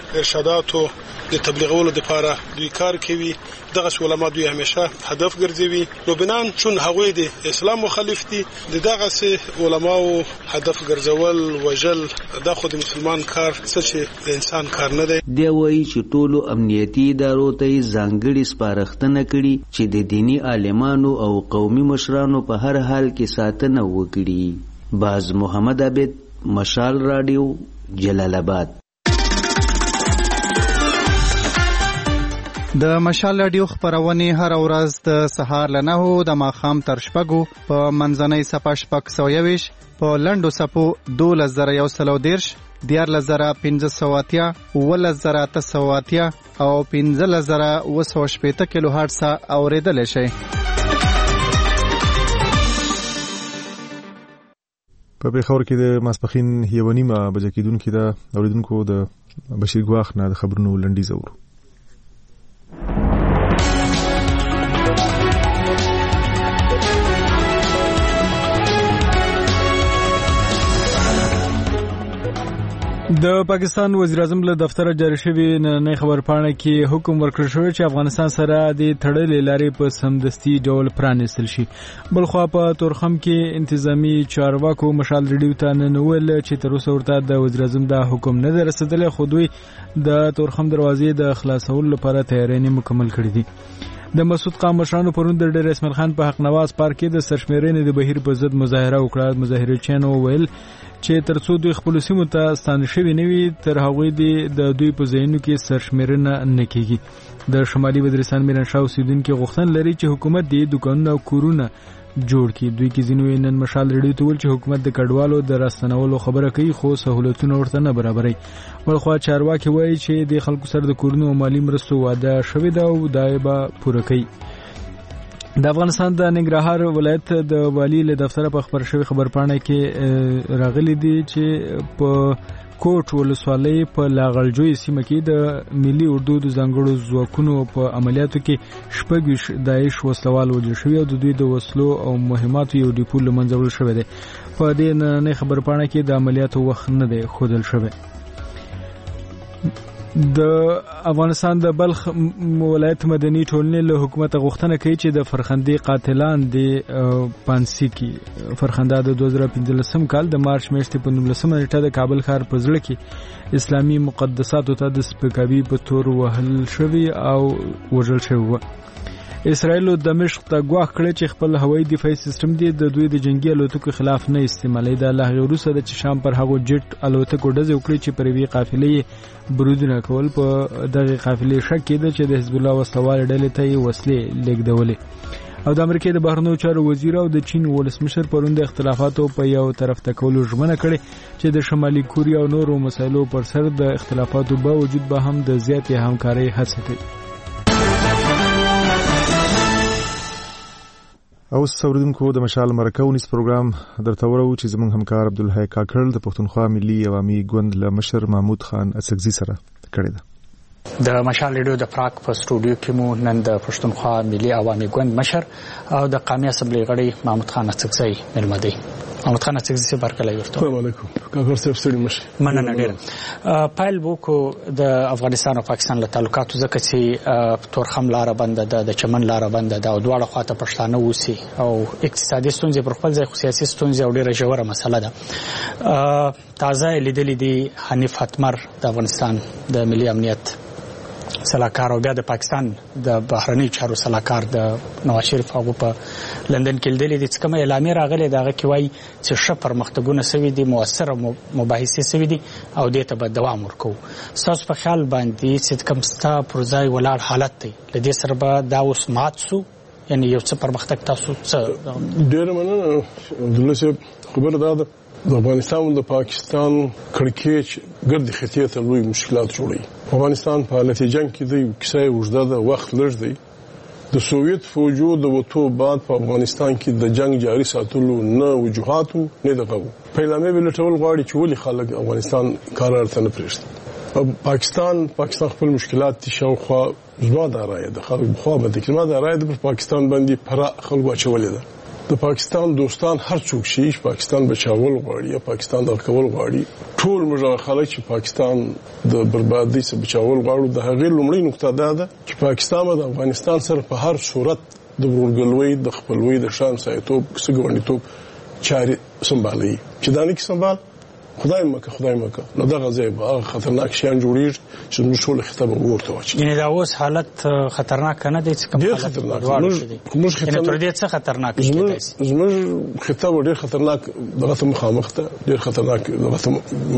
ارشاداتو د تبلیغولو لپاره دوی کار کوي. دغه علما دوی همیشه هدف ګرځوي. نو بنان چون هغوی د اسلام مخالف دي، د دغه سه علماو هدف ګرځول وجل د خود مسلمان کار څه چې د انسان کار نه دی. دی وایي چې ټولو امنیتي ادارو ته ځانګړي سپارښتنه کړي چې د دینی عالمانو او قومي مشرانو په هر حال کې ساتنه وکړي. باز محمد عبد، مشال رادیو، جلال آباد. د مشال رادیو خبرونه هر ورځ د سهار له نهو د ماښام تر شپږو په منځنۍ صفه شپږ سوه یویش، په لنډو صفو دولس زره یو سل او دېرش، دیارلس زره پنځه سوه اتیا، اوولس زره اته سوه اتیا او پنځلس زره اوه سوه شپېته کیلو هرټز اورېدلی شئ. په پېښور کې د ماسپښین یوه نیمه بجه کېدونکې ده. اورېدونکو د بشیر ګواښ نه د خبرونو لنډیز اورو. د پاکستان وزیر اعظم له دفتر جاری شوی نننۍ خبرپاڼه کې حکم ورکړل شوی چې افغانستان سره د تړلې لارې په سمدستي ډول پرانیستل شي. بلخوا په تورخم کې انتظامی چارواکو مشال ریډیو ته ننویل چې تر اوسه ورته د وزیر اعظم دا حکم نه دی رسېدلی، خو دوی د تورخم دروازې د خلاصولو لپاره تیاری مکمل کړي دي. د مسعود قام مشرانو پرون د ډېر اسماعیل خان په حق نواز پارک کې د سرشمیرنې د بهیر په ضد مظاهره وکړه. مظاهرچیانو وویل چې ترڅو دوی خپل سیمو ته ستانه شوي نه وي، تر هغوی د دوی په ځایونو کې سرشمیرنه نه کیږي. د شمالي وزیرستان میرانشاه اوسیدونکي غوښتنه لري چې حکومت د دوکانونه او کورونه جوړ کړي. دوی کې ځینو نن مشال ریډیو ته ویل چې حکومت د کډوالو د راستنولو خبره کوي، خو سهولتونه ورته نه برابروي. بلخوا چارواکي وایي چې د خلکو سره د کورونو او مالي مرستو وعده شوې ده او دا یې به پوره کوي. د افغانستان د ننګرهار ولایت د والی له دفتره په خبر شوی خبرپاڼه کې راغلي دي چې په کوټ ولسوالۍ په لاغړجوی سیمه کې د ملي اردو د ځانګړو ځواکونو په عملیاتو کې شپږ ویشت داعش وسلوال وژل شوي او د دوی د وسلو او مهماتو یو ډیپو له منځه وړل شوی دی. په دې نننۍ خبرپاڼه کې د عملیاتو وخت نه دی ښودل شوی. د افغانستان د بلخ ولایت مدني ټولنې له حکومت غوښتنه کوي چې د فرخندي قاتلان د پانسي کې فرخنده د دوه زره پنځلسم کال د مارچ میاشتې په نولسمه نیټه د کابل ښار په زړه کې اسلامي مقدساتو ته د سپکاوي په تور وهل شوي او وژل شوي وو. اسرائیل دمشق ته ګواښ کړی چې خپل هوایي دفاعي سیستم دی د دوی د جنگي الوتکو خلاف نه استعمالوي. د الله وروسته د چې شام پر هغو جټ الوتکو ډزې وکړي چې پر یوې قافلې برودونه کول. په دغه قافلې شک کېده چې د حزب الله وسلوال ډلې ته یې وسلې لیږدولې. او د امریکا د بهرنیو چارو وزیر او د چین ولسمشر پرون د اختلافاتو په یو طرف ته کولو ژمنه کړې چې د شمالي کوریا او نورو مسایلو پر سر د اختلافاتو باوجود به هم د زیاتې همکارۍ هڅه کوي. اوس اوریدونکو د مشال مرکه ونیس پروګرام درته ورو چې زموږ همکار عبدالحی کاکړ د پښتونخوا ملي عوامي ګوند له مشر محمود خان اڅکزي سره کړې ده. د مشال ریډیو د پراګ په سټوډیو کې مو نن د پښتونخوا ملي عوامي ګوند مشر او د قومي اسمبلی غړي محمود خان اڅکزي ملمه دی. محمود خان اڅکزي سره برکله ورته. السلام علیکم. کاکړ صاحب ستړي مشه. مننه ډیره. پایل بوکو د افغانستان او پاکستان له تعلقاتو ځکه چې تورخم لار بنده ده، د چمن لار بنده ده او دواړه خواته پښتانه اوسي او اقتصادي ستونزې پر خپل ځای خو سیاسي ستونزې او ډیره ژوره مسله ده. تازه لیدلې دي حنیف اتمر د افغانستان د ملي امنیت سلاکار او بیا د پاکستان د بهرنی چارو سلاکار د نواز شریف هغه په لندن کې لیدلې دي چې کومه اعلامیه راغلې دغه کې وایي چې ښه پرمختګونه سوي دي، موثره مباحثې سوي دي او دې ته به دوام ورکوو. ستاسو په خیال باندې چې کوم ستا پر ځای ولاړ حالت دی له دې سره به دا اوس مات سو، یعنی یو څه پرمختګ تاسو څه؟ ډېره مننه عبدالله صاحب. خبره دا ده د افغانستان او د پاکستان کړکېچ ګرد خطې ته لوی مشکلات جوړوي. افغانستان په حالت جنگ کې دی، کیسه اوږده ده، وخت لږ دی. د سوویت فوجو د وټو بعد په افغانستان کې د جنگ جاري ساتلو نه وجوهاتو نه دغه په اعلامیه ولټول غواړي چې ولې خلک افغانستان کار ارته نه پرېږدي. پاکستان پاکستان خپل مشکلات دي شاوخوا زما د رایه د خلک خو به د کلمه د رایه د پاکستان باندې پر خلکو اچولې ده. د پاکستان دوستان هر څوک شي پاکستان بچاول غواړي یا پاکستان د کول غواړي ټول موږ خلک چې پاکستان د بربادۍ څخه بچاول غواړي د هغې لومړی نقطه دا ده چې پاکستان د افغانستان سره په هر صورت د ورورګلوۍ د خپلوۍ د شان سایتوب سګوندیتوب چاري سمبالي چې دا نه کې سمبال خدای مکه خدای مکه نو دا غزه به خطرناک شیان جوړیږي چې موږ ټول خطر ورته واچي یعنی دا اوس حالت خطرناک نه دی چې کوم خطرناک موږ خطر تر دې څه خطرناک کېدای شي موږ خطر ډېر خطرناک دغه مخامخ ته ډېر خطرناک دغه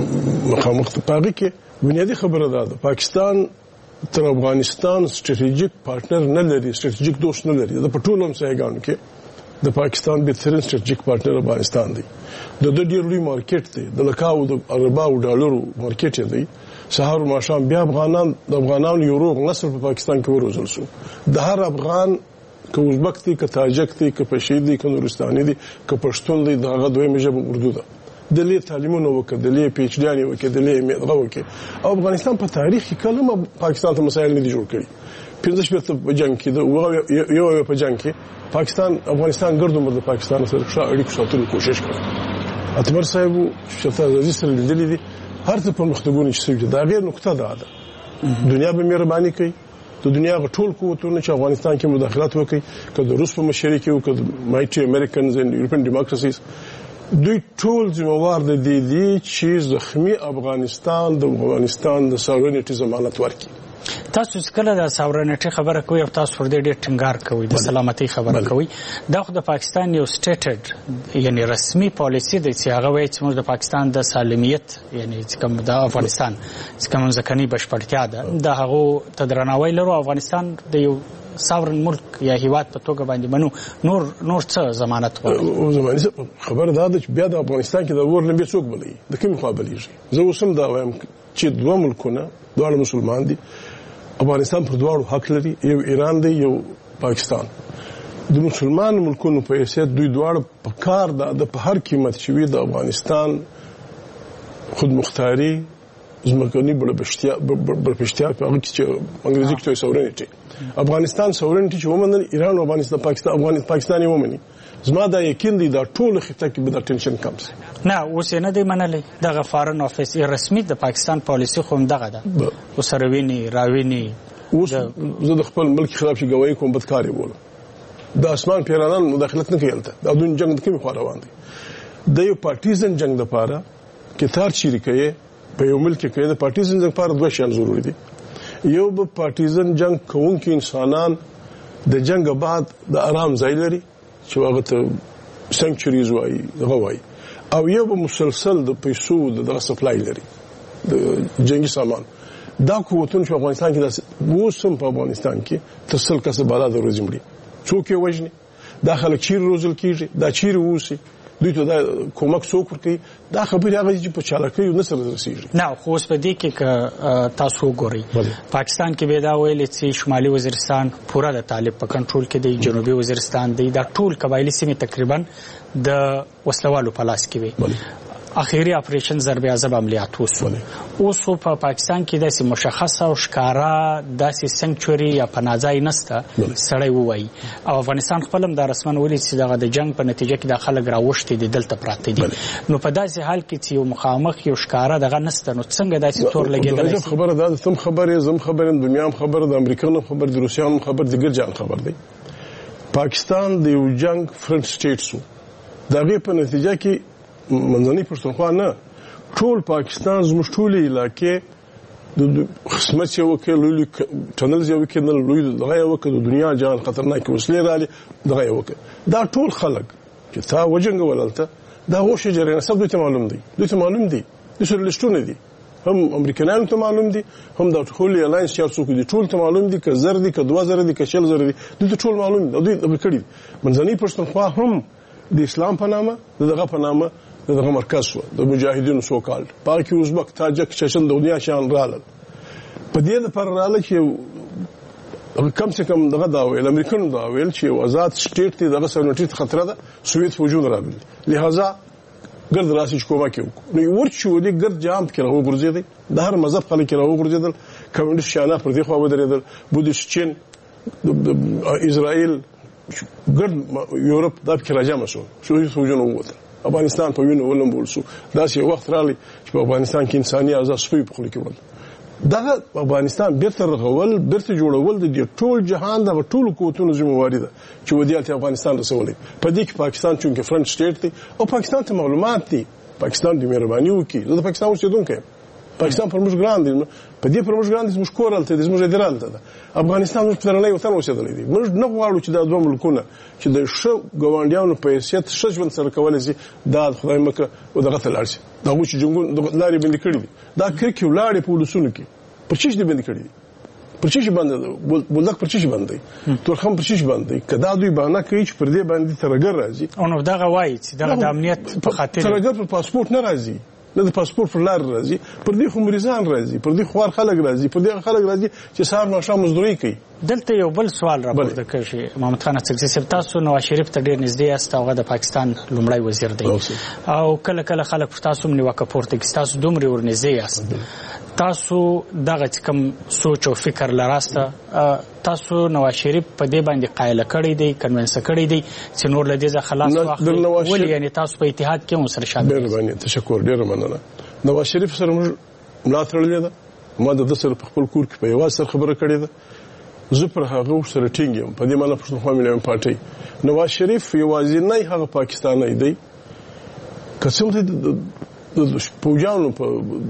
مخامخ ته پاره کې بنیادی خبره ده پاکستان تر افغانستان ستراتیژیک پارټنر نه لري ستراتیژیک دوست نه لري د پټولم سایګانو کې د پاکستان بهترین ستراتیژیک پارټنر افغانستان دی د د ډیر لوی مارکیټ دی د لکاو د ارباو ډالرو مارکیټ دی سهار ماشام بیا افغانان د افغانانو یورو نسل په پاکستان کې وروزل شو د هر افغان که ازبک دی که تاجک دی که پشی دی که نورستاني دی که پښتون دی دغه دویمه ژبه اردو ده د لې تعلیمونه وکړه د لې پی ایچ ډي یې وکړه د لې مدغه وکړه او افغانستان په تاریخ کې کلمه پاکستان ته مسایل نه دي جوړ کړي پنځه شپږ په جنگ کې د یو په جنگ کې پاکستان افغانستان ګرد عمر د پاکستان سره ښه اړیکې ساتلو کوشش کړې اتمر صاحب شته عزیز سره لیدلې دي هر څه په مختګونی چې دا غیر نقطه ده دنیا به مهرباني کوي د دنیا ټول قوتونه چې افغانستان کې مداخلت وکړي که د روس په مشرۍ کې او که د مایټي امریکنز ان یورپین ډیموکراسیز دوی ټول ذمہوار دي دي چې زخمی افغانستان د افغانستان د ساورنټي ضمانت ورکړي تاسو کله د ساورنټي خبره کوي او تاسو ور دې ډېر ټینګار کوي د سلامتي خبره کوي دا خو د پاکستان یو سټیټډ یعنی رسمي پالیسی دی چې هغه وایي چې موږ د پاکستان د سالمیت یعنی چې کوم د افغانستان چې کوم ځکهني بشپړتیا ده د هغه تدرناوی لرو افغانستان د یو ساورن ملک یا هیواد په توګه باندې منو نور نور څه ضمانت غواړي زمانه خبر دا چې بیا د افغانستان کې د ور نه به څوک بلې د کوم خوا بلېږي زه اوسم دا وایم چې دوه ملکونه دوه مسلمان دي افغانستان پر دواړو حق لري یو ایران دی یو پاکستان د مسلمان ملکونو په حیثیت دوی دواړه په کار د په هر قیمت چې وي د افغانستان خود مختاری زمکانی بلبشتیا بلبشتیا په هغه کې چې انګریزي کې ساورنټي افغانستان ساورنټي چې ومنل ایران او افغانستان پاکستان افغانستان پاکستان ومني زما دا یقین دی دا ټول خطه کې به د ټینشن کم شي نه اوس نه دی منلې دغه فارن افیس رسمي د پاکستان پالیسی خو دغه ده وسروینی راوینی اوس زه د خپل ملک خلاف شي گواہی کوم بدکاري بوله د اسمان پیرانان مداخلت نه کوي دا د جنگ د کوم خوا روان دي د یو پارټیزن جنگ د پاره کې تار شریکه په یو ملک کې د پارټیزن جنگ لپاره دوه شیان ضروري دي یو به پارټیزن جنگ کوونکي انسانان د جنگ بعد د آرام ځای لري چې هغه ته سنکچریز وایي غوای او یو به مسلسل د پیسو د سپلای لري د جنگي سامان دا قوتونه چې افغانستان کې د موسم په افغانستان کې تر سل کسه بالا د ورځې مړي څوک یې وژني دا خلک چیرې روزل کیږي دا چیرې ووسي دوی ته دا کومک څوک ورکوي دا خبرې هغه چې په چالاکۍ نه سره رسېږي نه خو اوس په دې کې که تاسو وګورئ پاکستان کې به دا ویل چې شمالي وزیرستان پوره د طالب په کنټرول کې دی جنوبي وزیرستان دی دا ټول قبایلی سیمې تقریبا د وسلوالو په لاس کې وي اخیری اپریشن ضرب عذاب عملیات وسو اوس په پاکستان کې داسې مشخصه او ښکارا داسې سنکچوري یا پناځای نسته سړی وایي او افغانستان خپل هم دا رسمن ولې چې دغه د جنگ په نتیجه کې د خلک راوښتي دي دلته پراته دي نو په داسې حال کې چې یو مخامخ یو ښکارا دغه نسته نو څنګه داسې تور لګیدل شي خبره ده تم خبره زم خبره د دنیا خبره د امریکا خبره د روسیانو خبره د ګرجان خبر دی پاکستان د یو جنگ فرنٹ سټیټسو دغه په نتیجه کې منځنی پښتونخوا نه ټول پاکستان زموږ ټول علاقې د خدمت یو کې لوی ټنل یو کې نه لوی دغه یو کې د دنیا جان خطرناک وسلې رالي دغه یو کې دا ټول خلک چې تا وجنګ ولالته دا غوښه جریان سب دوی ته معلوم دي دوی ته معلوم دي د سره لشتونه دي هم امریکایانو ته معلوم دي هم د ټول الاینس چې څوک دي ټول ته معلوم دي که زر دي که دوه زر دي که شل زر دي دوی ته ټول معلوم دي دوی د کړي منځنی پښتونخوا هم د اسلام په نامه دغه په نامه دغه مرکز و د مجاهدینو سو کال پاکي ازبک تاجک چشن د دنیا شان رالل په دې لپاره رالل چې کم څه کم دغه دا ویل امریکایانو دا ویل چې آزاد سټیټ دی دغه سرنټی خطر ده سوویت فوجونه راغلي لہذا ګرد راسي کومه کې نو ورچو دي ګرد جام کې راو ګرځیدل د هر مذهب خلک راو ګرځیدل کمیونست شانه پر دې خو ودرېدل بودیست چین اسرائیل ګډ یورپ دا پکې راجمع شو شوروي فوجونه ووتل افغانستان په وینو ولمبول شو داسې وخت راغلی چې په افغانستان کې انساني اعضاء سپي په خوله کې ول دغه افغانستان بیرته رغول بیرته جوړول د ټول جهان د ټولو قوتونو ذمہواری ده چې ودیات افغانستان رسولي په دې کې پاکستان چونکه فرنٹ سټیټ دی او پاکستان ته معلومات دي پاکستان د مهرباني وکړي زه د پاکستان اوسیدونکی پاکستان پر موږ ګران دي په دې پر موږ ګران دي موږ کورالته دي موږ ادرالته ده افغانستان موږ پرنۍ وطن اوسېدلې دي موږ نه غواړو چې دا دوه ملکونه چې د شو ګوانډیانو په حیثیت ښه ژوند سره کولای شي دا خدای مکه او دغه تلل شي دا چې جنګون لارې بند کړې دي دا کرکې ولارې په ولسونو کې پر چی دې بند کړې دي پر چی باندې بولک پر چی باندې تورخم پر چی باندې کدا دوی باندې کوي چې پر دې باندې ترګر راځي او نو دغه وایي چې دغه د امنیت په خاطر ترګر پر پاسپورت نه راځي نه د پاسپورت پر لار راځي پر دې خو مریضان راځي پر دې خوار خلک راځي پر دې خلک راځي چې سهار ماښام مزدوري کوي دلته یو بل سوال راپورته کړی محمد خان اڅکزي صاحب تاسو نواز شریف ته ډیر نږدې یاست هغه د پاکستان لومړی وزیر دی او کله کله خلک تاسو هم نیوکه پورته کوي تاسو دومره ورنږدې یاست تاسو دغه کوم سوچ او فکر لراسته تاسو نواز شریف په دې باندې قایل کړی دی کنوینس کړی دی چې نور له دې خلاص واخلي ولې یعنی تاسو په اتحاد کې هم سره شامل ډیر باندې تشکر ډیر مننه نواز شریف سره موږ ملاتړ ده ما د سره په خپل کور کې په یوه سره خبره کړې ده زه پر هغه سره ټینګ یم په دې معنی پښتونخوا ملي پارټي نواز شریف یوازینی هغه پاکستاني دی قسم ته د پوجانو په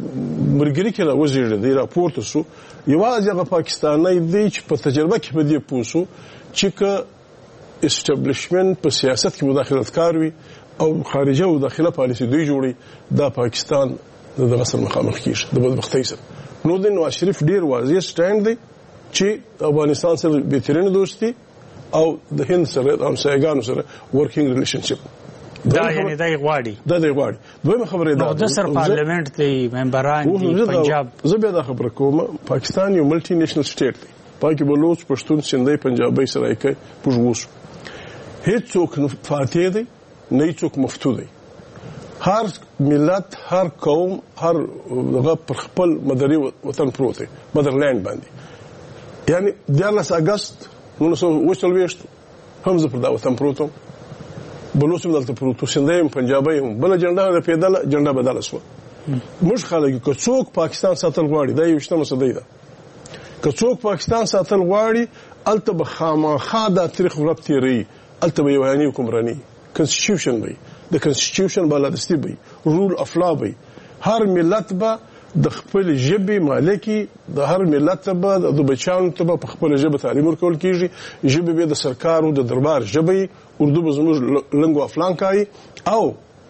مرګري کې راوځي دی راپورته شو یوازې هغه پاکستاني دی چې په تجربه کې په دې پوسو چې ک اسټابلیشمنت په سیاست کې مداخلت کار وي او خارجه او داخله پالیسي دوی جوړي دا پاکستان د غسر مخامخ کیږي د بدبختۍ سره نو د نواز شریف ډیر واضح سټاند دی چې افغانستان سره بهترین دوستي او د هند سره د همسایګانو سره ورکینګ ریلیشنشپ دا یعنی دا غواړي دا د غواړي دویمه خبره ده د سر پارلیمنت دی ممبران دی پنجاب زه به دا خبره کوم پاکستان یو ملټي نېشنل سټیټ دی پاکي بلوچ پښتون سندي پنجابي سرایکي پښوس هیڅوک فاتح دی نه هیڅوک مفتو دی هر ملت هر قوم هر دغه پر خپل مدري وطن پروت دی مدرلند باندې یعنی دیارلس اگست نو څو وشتلويشت هم زه پر دا وطن پروتم بلوچ هم دلته پروتو سندي هم پنجابي هم بل جنډا پیدل جنډا بدل شو موږ خلک که څوک پاکستان ساتل غواړي دا یو شتمه صدې ده که څوک پاکستان ساتل غواړي الته به خامخا دا تاریخ ورته تیری الته به یوهانی حکمرانی کنسټیټیوشن وي د کنسټیټیوشن بلادستی وي رول اف لا وي هر ملت به د خپل ژبې مالکی د هر ملت به د بچانو ته په خپل ژبه تعلیم ورکول کیږي ژبه به د سرکارو د دربار ژبه اردو به زموږ لنګو افلان کوي او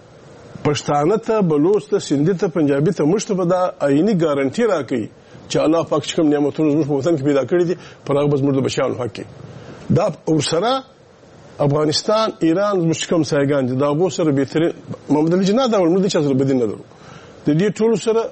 پښتانه ته بلوچ ته سندي ته پنجابي ته مشته به دا عیني ګارانټي راکړي چې الله پاک کوم نعمتونه زموږ په وطن کې پیدا کړی دي پر هغه زموږ د بچانو حق دا ورسره افغانستان ایران زموږ کوم سایګان دي دا غو سره بهترین محمد علي جناح دا ولمد چې سره بدین نه درو د دې ټول سره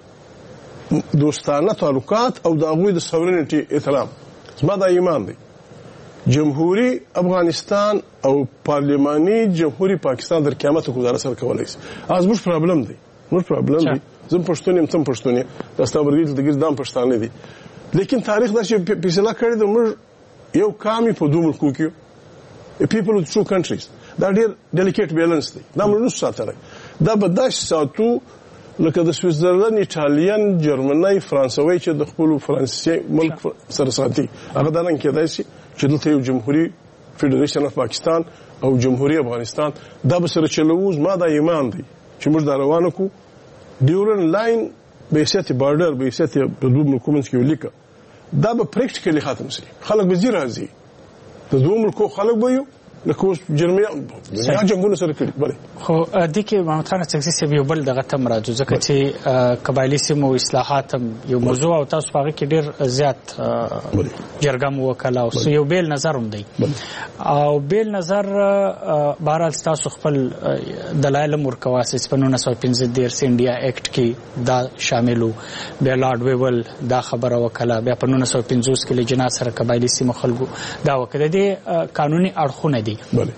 دوستانه تعلقات او د هغوی د سوورنټي احترام زما دا ایمان دی جمهوریت افغانستان او پارلماني جمهوریت پاکستان در قیامت گزاره سره کولای شي از موږ پرابلم دی موږ پرابلم دی زم پښتون یم تم پښتون یم دا ستورګل د ګردام پښتانه دي لیکن تاریخ دا چې فیصله کړی د موږ یو کامي په دوه ملکو کې people with two countries دا ډېر ډیلیکیټ بیلانس دی دا موږ نو ساتره دا به داش ساتو لکه د سویټزرلند ایټالین جرمني فرانسوي چې د خپل فرانسې ملک سره ساتي هغه دلته کېدای شي چې دلته یو جمهوریت فدریشن اف پاکستان او جمهوریت افغانستان دا به سره چلووز ما دا ایمان دی چې موږ دا روانو کو ډیورن لاین به سیاسي بارډر به سیاسي په دوه ملکونو کې ولیکه دا به پریکټیکلی ختم شي خلک به زی راځي د دوه ملکو خلک به یو لکه اوس جرمني یا جنگونه سره کړي بله خو د کې محمد خان اڅکزي صاحب یو بل دغه تم راځو ځکه چې قبایلی سیمو اصلاحات یو موضوع او تاسو هغه کې ډیر زیات جرګه مو وکاله او یو بیل نظر هم دی او بیل نظر بهرحال تاسو خپل دلایل مرکواسي په نولس سوه پنځه دېرش انډیا اکټ کې دا شاملو بیا لارډ ویول دا خبره وکاله بیا په نولس سوه پنځوس کې لجنا سره قبایلی سیمو خلکو دا وکړه د قانوني اړخونه دي بله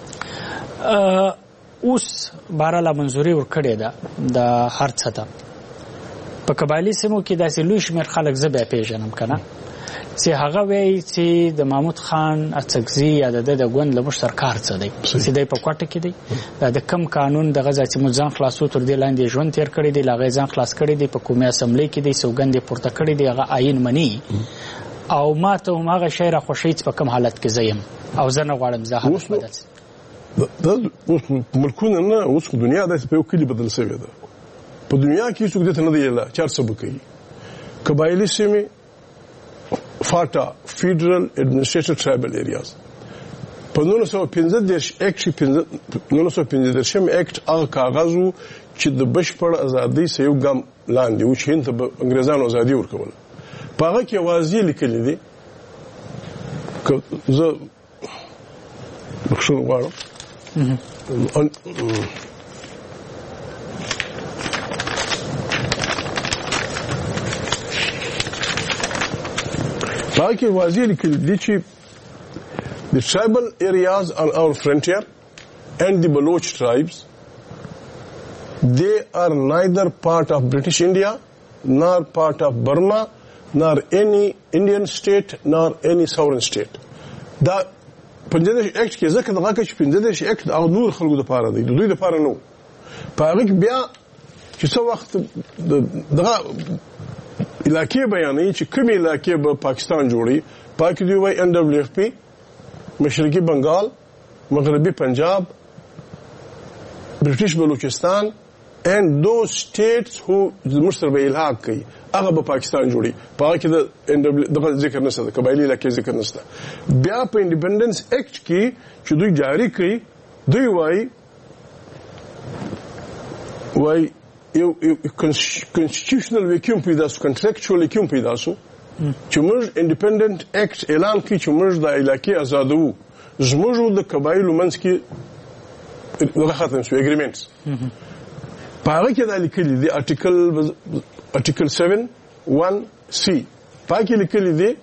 اوس بهرحال منظوري ورکړې ده د هر څه ته په قبایلي سیمو کې داسې لوی شمېر خلک زه بیا پیژنم که نه چې هغه وایي چې د محمود خان اڅکزي یا د د ګوند له مشر کار څه دی چې دی په کوټه کې دی دا د کم قانون د غزا چې مځان خلاصو تر دې لاندې ژوند تیر کړی دی لاغې ځان خلاص کړی دی په قومي اسمبلی کې دی سوګند پورته کړی دی هغه آئین مني او ما ته هم هغه شی را خوښي چې په کوم حالت کې زیم او زه نه غواړم زه حالت بدل شي دا اوس ملکونه نه اوس دنیا داسې په یو کلي بدل شوې ده په دنیا کې څوک دې ته نه دی لا چار څه بکوي قبایلی سیمې فاټا فیډرل ایڈمنسټریټیو ټرایبل ایریاز په نولس سوه پنځه دېرش اکټ نولس سوه پنځه دېرشم اکټ هغه کاغذ و چې د بشپړ ازادۍ څخه یو ګام لاندې و چې هند ته انګریزانو ازادي ورکوله په هغه کې واضح لیکلي دي که زه بخښنه غواړم باقي واضح لیکل دي چې the tribal areas on our frontier and the Baloch tribes they are neither part of British India nor part of Burma nor any Indian state nor any sovereign state دا پنځه اکټ کې ځکه دغه کې پنځه اکټ او نور خلکو د پاره دی د دوی د پاره نو پاره بیا چې څو وخت دغه علاقې بیانې چې کومې علاقې به پاکستان جوړي پاک دی وای ان دبليو اف پی مشرقي بنگال مغربي پنجاب برټش بلوچستان and those states who مشتر به الحاق کوي هغه به پاکستان جوړي پاک کې د دغه ذکر نشته د قبایلی علاقې ذکر نشته بیا په انډیپندنس اکټ کې چې دوی جاری کړي دوی وای وای یو constitutional vacuum پیدا شو contractual vacuum پیدا شو چې موږ independent act اعلان کړي چې موږ د علاقې آزادو زموږ د قبایلو منځ کې دغه ختم شو agreements پاره کې د لیکلي دی article article seven one C پاره کې لیکلي دی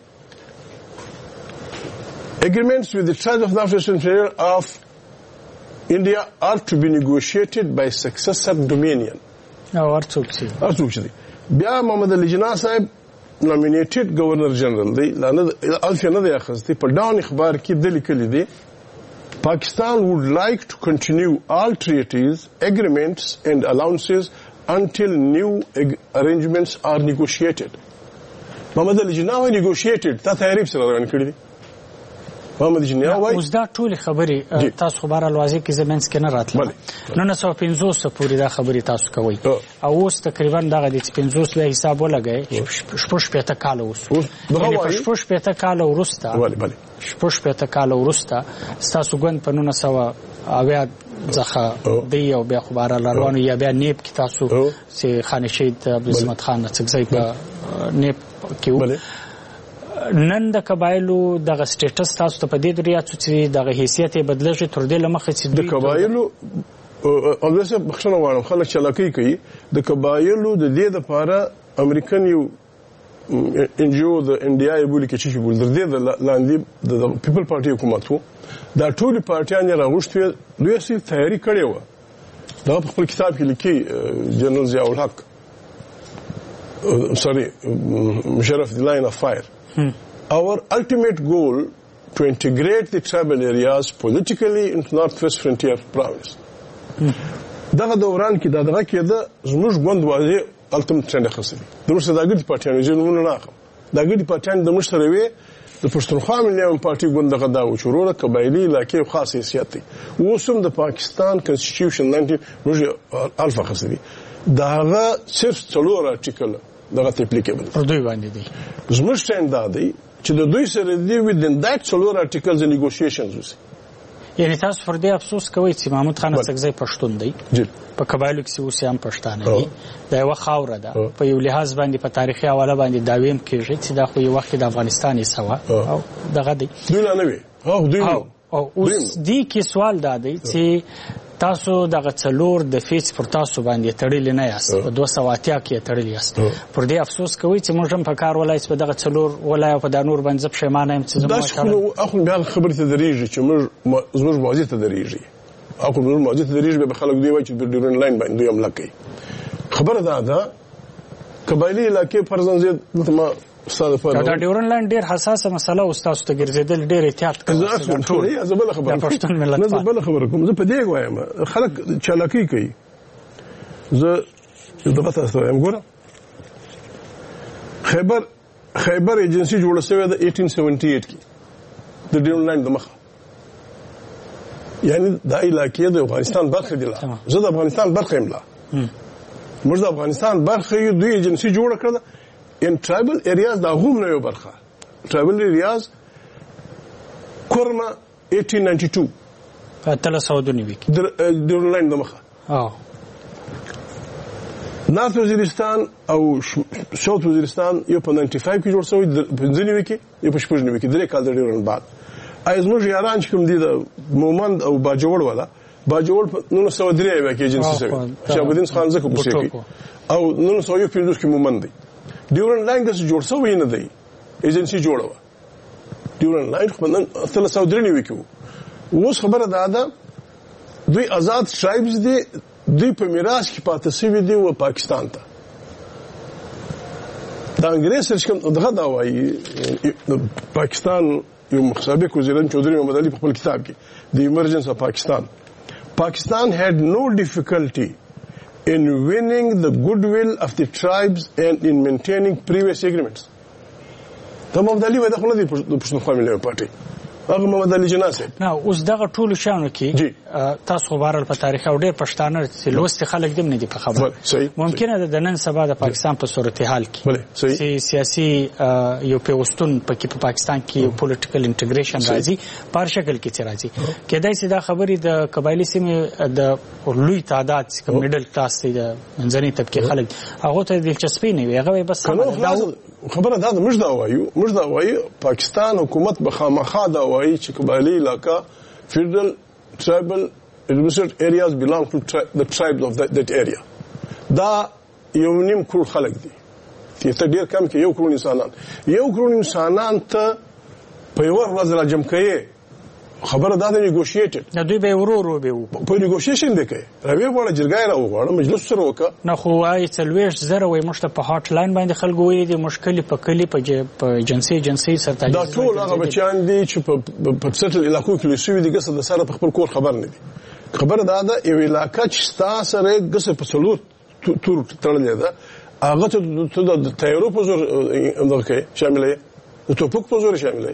agreements with the tribes of the African Federation of India are to be negotiated by successor dominion او ارڅوک شي ارڅوک شي بیا محمد علي جناح صاحب nominated governor general دی لانه الف نه دی اخستي په ډاون اخبار کې د لیکلي دی Pakistan would like to continue all treaties, agreements and allowances until new arrangements are negotiated. محمد علي جناح negotiated تا تعریف سره روان کړی دی محمد جناح وای اوس دا ټول خبرې تاسو خبره لوازم کې زمنس کې نه راتله نو نه سو پنځوس پورې دا خبرې تاسو کوي او اوس تقریبا دغه د پنځوس به حساب ولګي شپږ پېته کال اوس شپږ پېته کال ورسته شپږ پېته کال ورسته تاسو ګوند په نو سو اویا ځخه دی او بیا خبره لروانو یا بیا نیب کې تاسو چې خان شهید عبدالصمد خان څنګه په نیب کې نن د قبایلو دغه سټیټس تاسو ته په دې دریا چې دغه حیثیت بدلږي تر دې لمخه چې د قبایلو او زه بخښنه غواړم خلک چلاکی کوي د قبایلو د دې لپاره امریکن یو انجیو د انډیا یو بولی کې چې بول در دې لاندې د پیپل پارټي حکومت وو دا ټول پارټیان راغوښتي دوی سي تیاری کړې و دا په خپل کتاب کې لیکي جنرال ضیاء الحق sorry مشرف the line of fire Hmm. Our ultimate goal to integrate the tribal areas politically into Northwest Frontier Province. دغه دوران کې دغه کې د زموږ غوند واځي الټیمیټ ټرند خاصه د روسي دغه پارټیانو جنونه نه اخم دغه پارټیان د مشتروي د پښتونخوا ملي پارټي غوند دغه دا و شروع قبایلی علاقې خاص حیثیت دی اوسم د پاکستان کنسټیټیوشن نولس الفا خاصه دغه صرف څلور ارټیکل دغه اپلیکیبل پر دوی باندې دي زموږ څنګه دا دی چې د دوی سره دی within that څلور articles the negotiations وسی یعنی تاسو پر دې افسوس کوئ چې محمود خان څنګه پښتون دی په قبایلو کې اوس هم پښتانه دي دا یو خاور ده په یو لحاظ باندې په تاریخي حواله باندې داویم کېږي چې دا خو یو وخت د افغانستان یې سوا او دغه دی دوی نه وي او دوی او اوس دې کې سوال دا دی چې تاسو دغه څلور د فیس پر تاسو باندې تړلې نه یاست په دوه سوه اتیا کې تړلې یاست پر دې افسوس کوي چې موږ هم په کار ولای په دغه څلور ولای په دانور باندې پښیمانه يم چې زموږ کار اخو بیا خبرې ته درېږي چې موږ زموږ موضوع ته درېږي اخو موږ موضوع ته درېږي به خلک دی وایي چې د ډیورن لاین باندې دوی عمل کوي خبره ده دا قبایلی علاقې فرزان زید ما استاد په دا ډیورن لاند ډیر حساسه مسله او تاسو ته ګرځیدل ډیر احتیاط کوئ ټول زه بل خبره پښتون ملت نه بل خبره کوم زه په دې وایم خلک چالاکی کوي زه دغه تاسو وایم ګوره خیبر خیبر ایجنسی جوړه شوې ده اټین سیونټي ایټ کې د ډیورن لاند د مخه یعنی دا علاقې د افغانستان برخه دي لا زه د افغانستان برخه یم لا موږ د افغانستان برخه یو دوی ایجنسی جوړه کړه ان ټرایبل ایریاز دا هم نه یو برخه ټرایبل ایریاز کورما اټین ناینټي ټو اتل سعودونی وی د ډیورن لاند د مخه اه نارت وزیرستان او ساوث وزیرستان یو په ناینټي فایو کې جوړ شوی د پنځنی کې یو په شپږنی کې درې کال د ډیورن بعد ایز موږ یاران چې کوم دي د مومند او باجوړ والا باجوړ په نو سو درې وکي ایجنسی سره شهاب الدین خان زکه کوشي او نو سو یو پیډوس کې مومند دي ډیورن لاند د جوړ شوی نه دی ایجنسی جوړه ډیورن لاند په نن اتل سو درې وکي اوس خبره ده دا دوی آزاد ټرایبز دي دوی په میراث کې پاتې شوی دي او پاکستان ته دا انګریز سره کوم دغه دا وایي پاکستان یو سابق وزیر چودھری محمد علي په خپل کتاب کې The Emergence of Pakistan Pakistan had no difficulty in winning the goodwill of the tribes and in maintaining previous agreements. دا محمد علي وایي دا خو نه دی د پښتونخوا ملي پارټي هغه محمد علي جناح صاحب نه اوس دغه ټول شانو کې تاسو خبرل په تاریخ او ډېر پښتانه چې لوست خلک دم نه دي په خبره ممکنه ده د نن سبا د پاکستان په صورتحال کې سیاسي یو پیوستون په پاکستان کې یو پولیټیکل انټیګریشن راځي په شکل کې راځي کېدای شي دا خبرې د قبایلی سیمې د لوی تعداد چې میډل کلاس دی د منځني طبقه خلک هغه ته دلچسپي نه وي هغه بس خبره دا موږ دا وایو موږ دا وایو پاکستان حکومت به خامخا دا وایي چې قبایلی علاقه federal tribal administrative areas belong to tri the tribes of that, that area دا یو نیم کروڑ خلک دي ته ډیر کم کې یو کروڑ انسانان یو کروڑ انسانان ته په یو ورځ راجم کوي خبره دا د نیګوشیټډ نه دوی به ورو ورو به په نیګوشیشن دی کوي راوي غواړي جرګای راو غواړي مجلس سره وکړه نه خو وايي څلويش زره وي مشته په هاټ لاین باندې خلکو وي د مشکل په کلی په جنسي جنسي سره دا ټول هغه بچان دي چې په سټل علاقو کې لسوي دي ګسه د سره په خپل کور خبر نه دي خبره دا ده یو علاقه چې تاسو سره ګسه په څلور تور تړلې ده هغه ته د تایرو په زور دغه شاملې د توپک په زور شاملې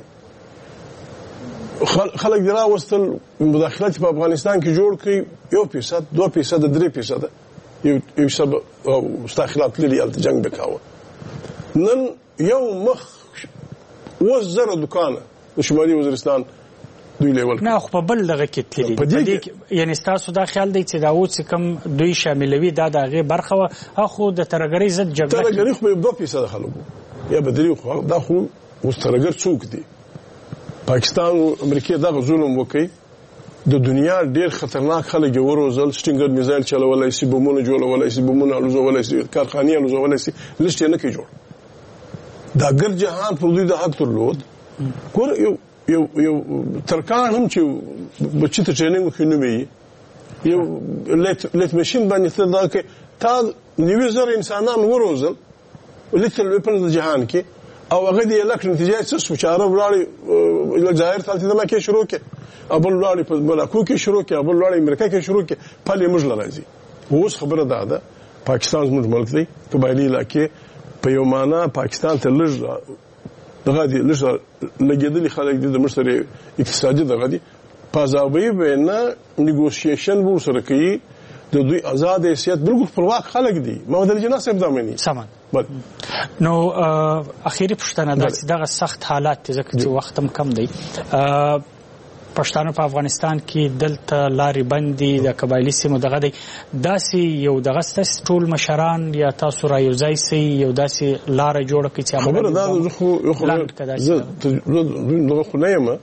خلک دی راوستل مداخلات په افغانستان کې جوړ کړي یو فیصد دوه فیصد درې فیصد یو یو سبب مستخلات لري ال جنگ وکاوه نن یو مخ وزره دکانه د شمالي وزیرستان دوی لیول نه خو په بل دغه کې تللی په دې یعنی تاسو دا خیال دی چې دا و چې کم دوی شاملوي دا دغه برخه خو د ترګری زد جګړه ترګری خو دوه فیصد خلکو یا بدري خو دا خو مسترګر څوک دی پاکستان او امریکا دغه ظلم وکړي د دنیا ډیر خطرناک خلک وروزل سټینګر میزایل چلولای شي بمونه جوړولای شي بمونه الوزولای شي کارخانه الوزولای شي لست نه کوي جوړ دا ګر جهان پر دوی د حق درلود ګور یو یو یو ترکان هم چې بچی ته ټریننګ خنو وي یو لیت لیت ماشين باندې ته دا کې تا نیو زر انسانان وروزل لیتل ویپنز جهان کې او هغه دی لکه نتیجه څه شو چې عرب لاړې الجزائر ته د مکه شروع کې ابل لاړې په ملاکو کې شروع کې ابل لاړې امریکا کې شروع کې پلي موږ لراځي اوس خبره ده ده پاکستان زموږ ملک دی قبایلی علاقې په یو معنا پاکستان ته لږ دغه دی لږ لګیدلی خلک دي د مشتري اقتصادي دغه دی پازاوی وینا نیګوشیشن وو سره کوي د دوی آزاد حیثیت بالکل خپلواک خلک دي محمد علي جناح صاحب دامني سامان نو اخیری پښتنه د دغه سخت حالات ځکه چې وخت هم کم دی پښتانه په افغانستان کې دلته لارې بندي د قبایلی سیمو دغه دی داسې یو دغه ستاسو ټول مشران یا تاسو را یو ځای سي یو داسې لار جوړ کړئ چې خبره دا زه خو یو خو زه خو نه یم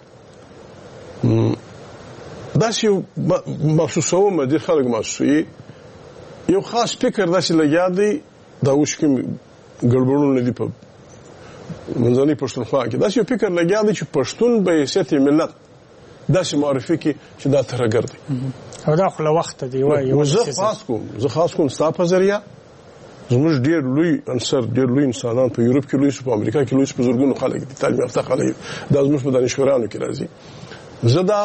داسې محسوسوم د خلک محسوسي یو خاص فکر داسې لګیا دی دا اوس کوم ګډوډونه دي په منځني پښتونخوا کې داسې فکر لګیا دی چې پښتون به حیثیت ملت داسې معرفي کې چې دا ترګر دی او دا خو له وخت دی وایي زه خاص کوم زه خاص کوم ستاسو په ذریعہ زموږ ډېر لوی عنصر ډېر لوی انسانان په یورپ کې لوی شو، په امریکا کې لوی شو، په زرګونو خلک دي تعلیم یافته خلک دا زموږ په دانشورانو کې راځي. زه دا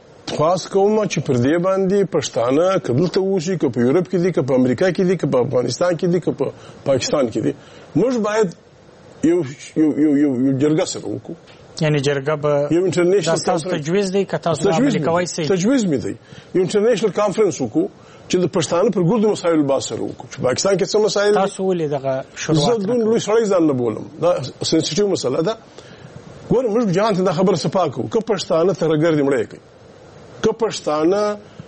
خاص کوم چې پر دې باندې پښتانه کدلته وشي که په یورپ کې دي که په امریکا کې دي که په افغانستان کې دي که په پاکستان کې دي، موږ باید یو یو یو یو جرګه سره وکړو. یعنی جرګه به یو انټرنیشنل تاسو تجویز دی که تاسو عملي کوئ؟ تجویز مې دی یو انټرنیشنل کانفرنس وکړو چې د پښتانه پر ګردو مسایل باندې سره وکړو چې پاکستان کې څه مسایل تاسو ولې دغه شروعات زه دون لوی سړی ځان نه بولم، دا سنسټیټیو مسله ده. ګور موږ جهان ته دا خبره صفاکو که پښتانه ترګر دې مړې کوي، که پښتانه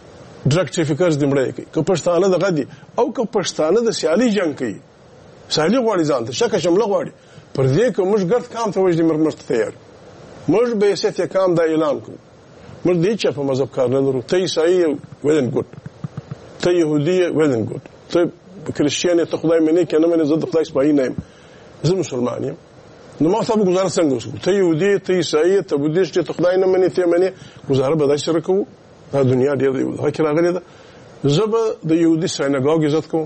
ډرګ ټریفیکرز دې مړې کوي، که پښتانه دغه دي او که پښتانه د سیالي جنگ کوي، سیالي غواړي ځان ته شکه شمله غواړي، پر دې که موږ ګرد کام ته وجدي مرمر تیار موږ به حیثیت کام دا اعلان کوو. موږ دې چې په مذهب کار نه لرو، ته عیسائی ویل ان ګډ، ته يهودي ویل ان ګډ، ته کریسچیان ته خدای منې کنه منې زه د خدای سپای نه یم، زه مسلمان یم. نو ما تاسو گزاره څنګه وکړو؟ ته يهودي ته عیسائی ته بودیست ته خدای نه منې ته منې گزاره به داسې سره کوو. دا دنیا ډېر دی هغه کې راغلی ده. زه به د يهودي سینګاګ عزت کوم،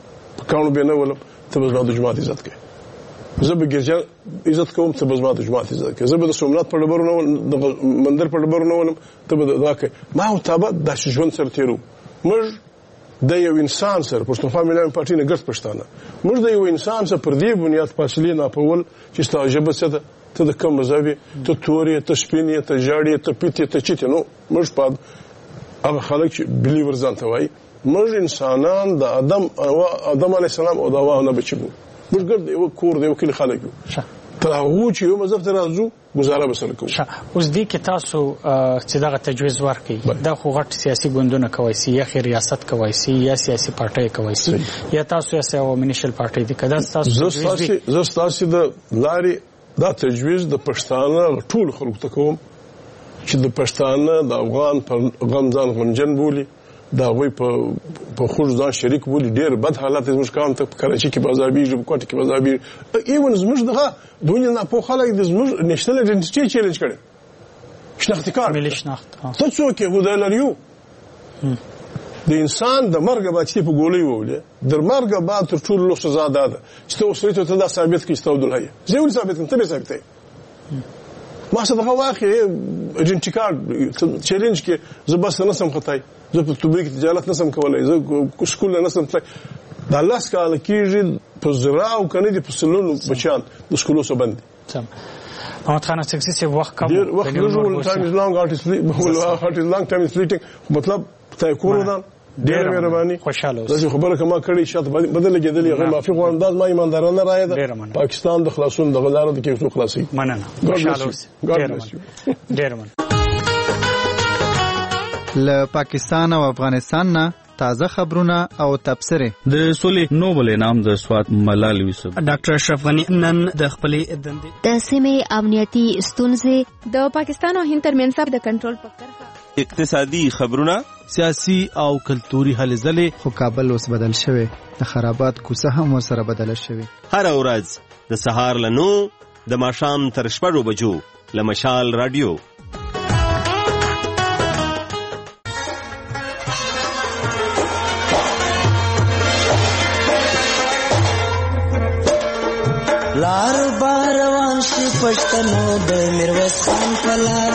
کانو به نه ولم، ته به د جماعت عزت کوي. زه به ګرځا عزت کوم، ته به د جماعت عزت کوي. زه به د سومنات په ډبرو نه د مندر په ډبرو نه ولم، ته به دا کوي. ما او تابه د ژوند سره تیرو. موږ د یو انسان سره پښتونخوا ملي پارټي نه ګرځ پښتانه موږ د یو انسان سره پر دې بنیاد فاصله نه پول چې ستاجبه څه ده، ته د کوم مذهبي، ته توري، ته سپینې، ته جاړي، ته پیتي، ته چیته. نو موږ په هغه خلک چې بلیورز ځان ته وایي موږ انسانان د ادم او ادم علی السلام او دا واه نه بچو. موږ ګرځ یو کور دی، یو کلی خلک یو تر هغه چې یو مذهب ته راځو گزاره به سره کوو. اوس دې کې تاسو چې دغه تجویز ورکړي دا خو غټ سیاسي ګوندونه کوي سي یا خیر ریاست کوي سي یا سیاسي پارټي کوي سي یا تاسو یا سیاسي منیشل پارټي دي کدا تاسو زه تاسو د لاري دا تجویز د پښتانه ټول خلکو ته کوم چې د پښتانه د افغان په غمزان غنجن بولی دا وای په په خوږ ځان شریک بولی ډیر بد حالات زموږ کام ته کراچي کې بازاربي په کوټه کې بازاربي ایون زموږ دغه دنیا نه په خلک د زموږ نېشنل ایډنټیټي چیلنج کړي شناختی کار ملي شناخت ته څوک هدا لريو د انسان د مرګ بعد چې په ګولې وولې د مرګ بعد تر ټولو لوی سزا ده چې ته اوسې ته دا ثابت کړې ستو دلای زه ول ثابت کړم ته به ثابت کړې ما څه دغه واخې ایډنټیټي کارت چیلنج کې زه بس نه سم خطای زه په توبې کې تجارت نسم کولای زه سکول نه نسم تلای د الله سکاله کېږي په زرا او کنه دي په سلونو بچان د سکولو سره باندې تم محمد خان اڅکسي سے وخت کم وخت ټایم از لانګ ارټیست هارت از لانګ ټایم از فلیټینګ مطلب تای کورو دا ډېر مهرباني خوشاله اوسه خبره کما کړی شاته بدل کېدل هغه معافي غواړم دا ما ایماندارانه رائے ده پاکستان د خلاصون د غلارو د کېفتو خلاصي مننه خوشاله اوسه ډېر مننه. له پاکستان او افغانستان نه تازه خبرونه او تبصره. د سولې نوبل انعام د سواد ملال یوسف ډاکټر اشرف غنی نن د خپلې دندې د سیمې امنیتي ستونزې د پاکستان او هند ترمنځ د کنټرول په کرښه اقتصادي خبرونه سیاسي او کلتوري هلې ځلې. خو کابل اوس بدل شوی د خرابات کوڅه هم ورسره بدله شوی. هر ورځ د سهار له نو د ماښام تر شپږو بجو له مشال رادیو. لار باروان شي پښتنو د میرویس خان په لار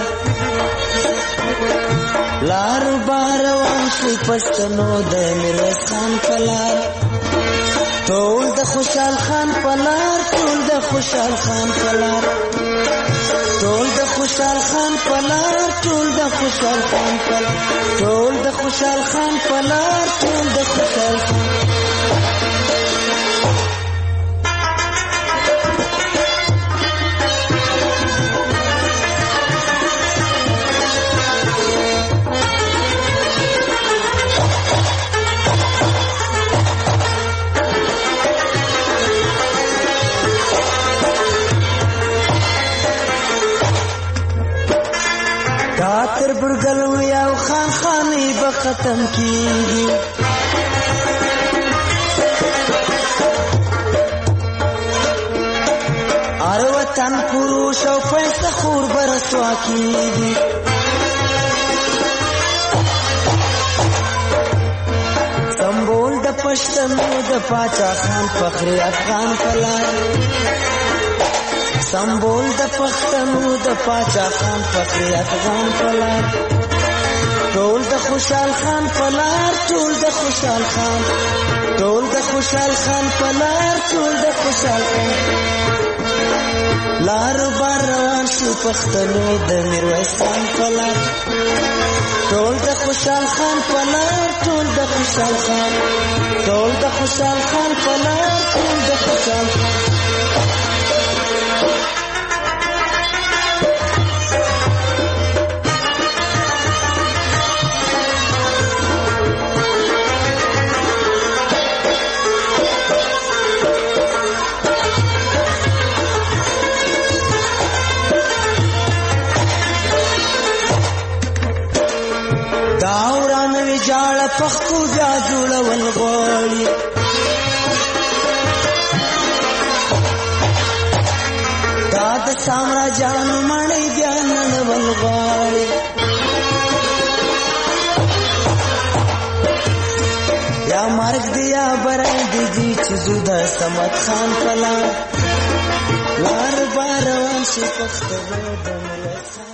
لار باروان شي پښتنو د میرویس خان په لار ټول د خوشحال خان په لار ټول د خوشحال خان په لار ټول د خوشحال خان په لار ټول د خوشحال خان په لار ټول د خوشحال خان په لار ټول د خوشحال خان تر برګلو یو خان خاني به ختم کیږي ار وطن پروش او پیسې خور برسوا کیږي سمبول د پښتنو د د پاچا خان فخر افغان پلار سمبول د پښتنو د پاچا خان فخر افغان پلار ټول د خوشحال خان پلار ټول د خوشحال خان ټول د خوشحال خان پلار ټول د خوشحال خان لار بار روان شو پښتنو د میرویس خان پلار ټول د خوشحال خان پلار ټول د خوشحال خان ټول د خوشحال خان پلار ټول د خوشحال خان پښتو بیا جوړول غواړي دا د سامراجانو مړی بیا نړول غواړي یا مرګ دی یا برای دی چې زو د صمد خان پلار لار بار روان شي پښتو د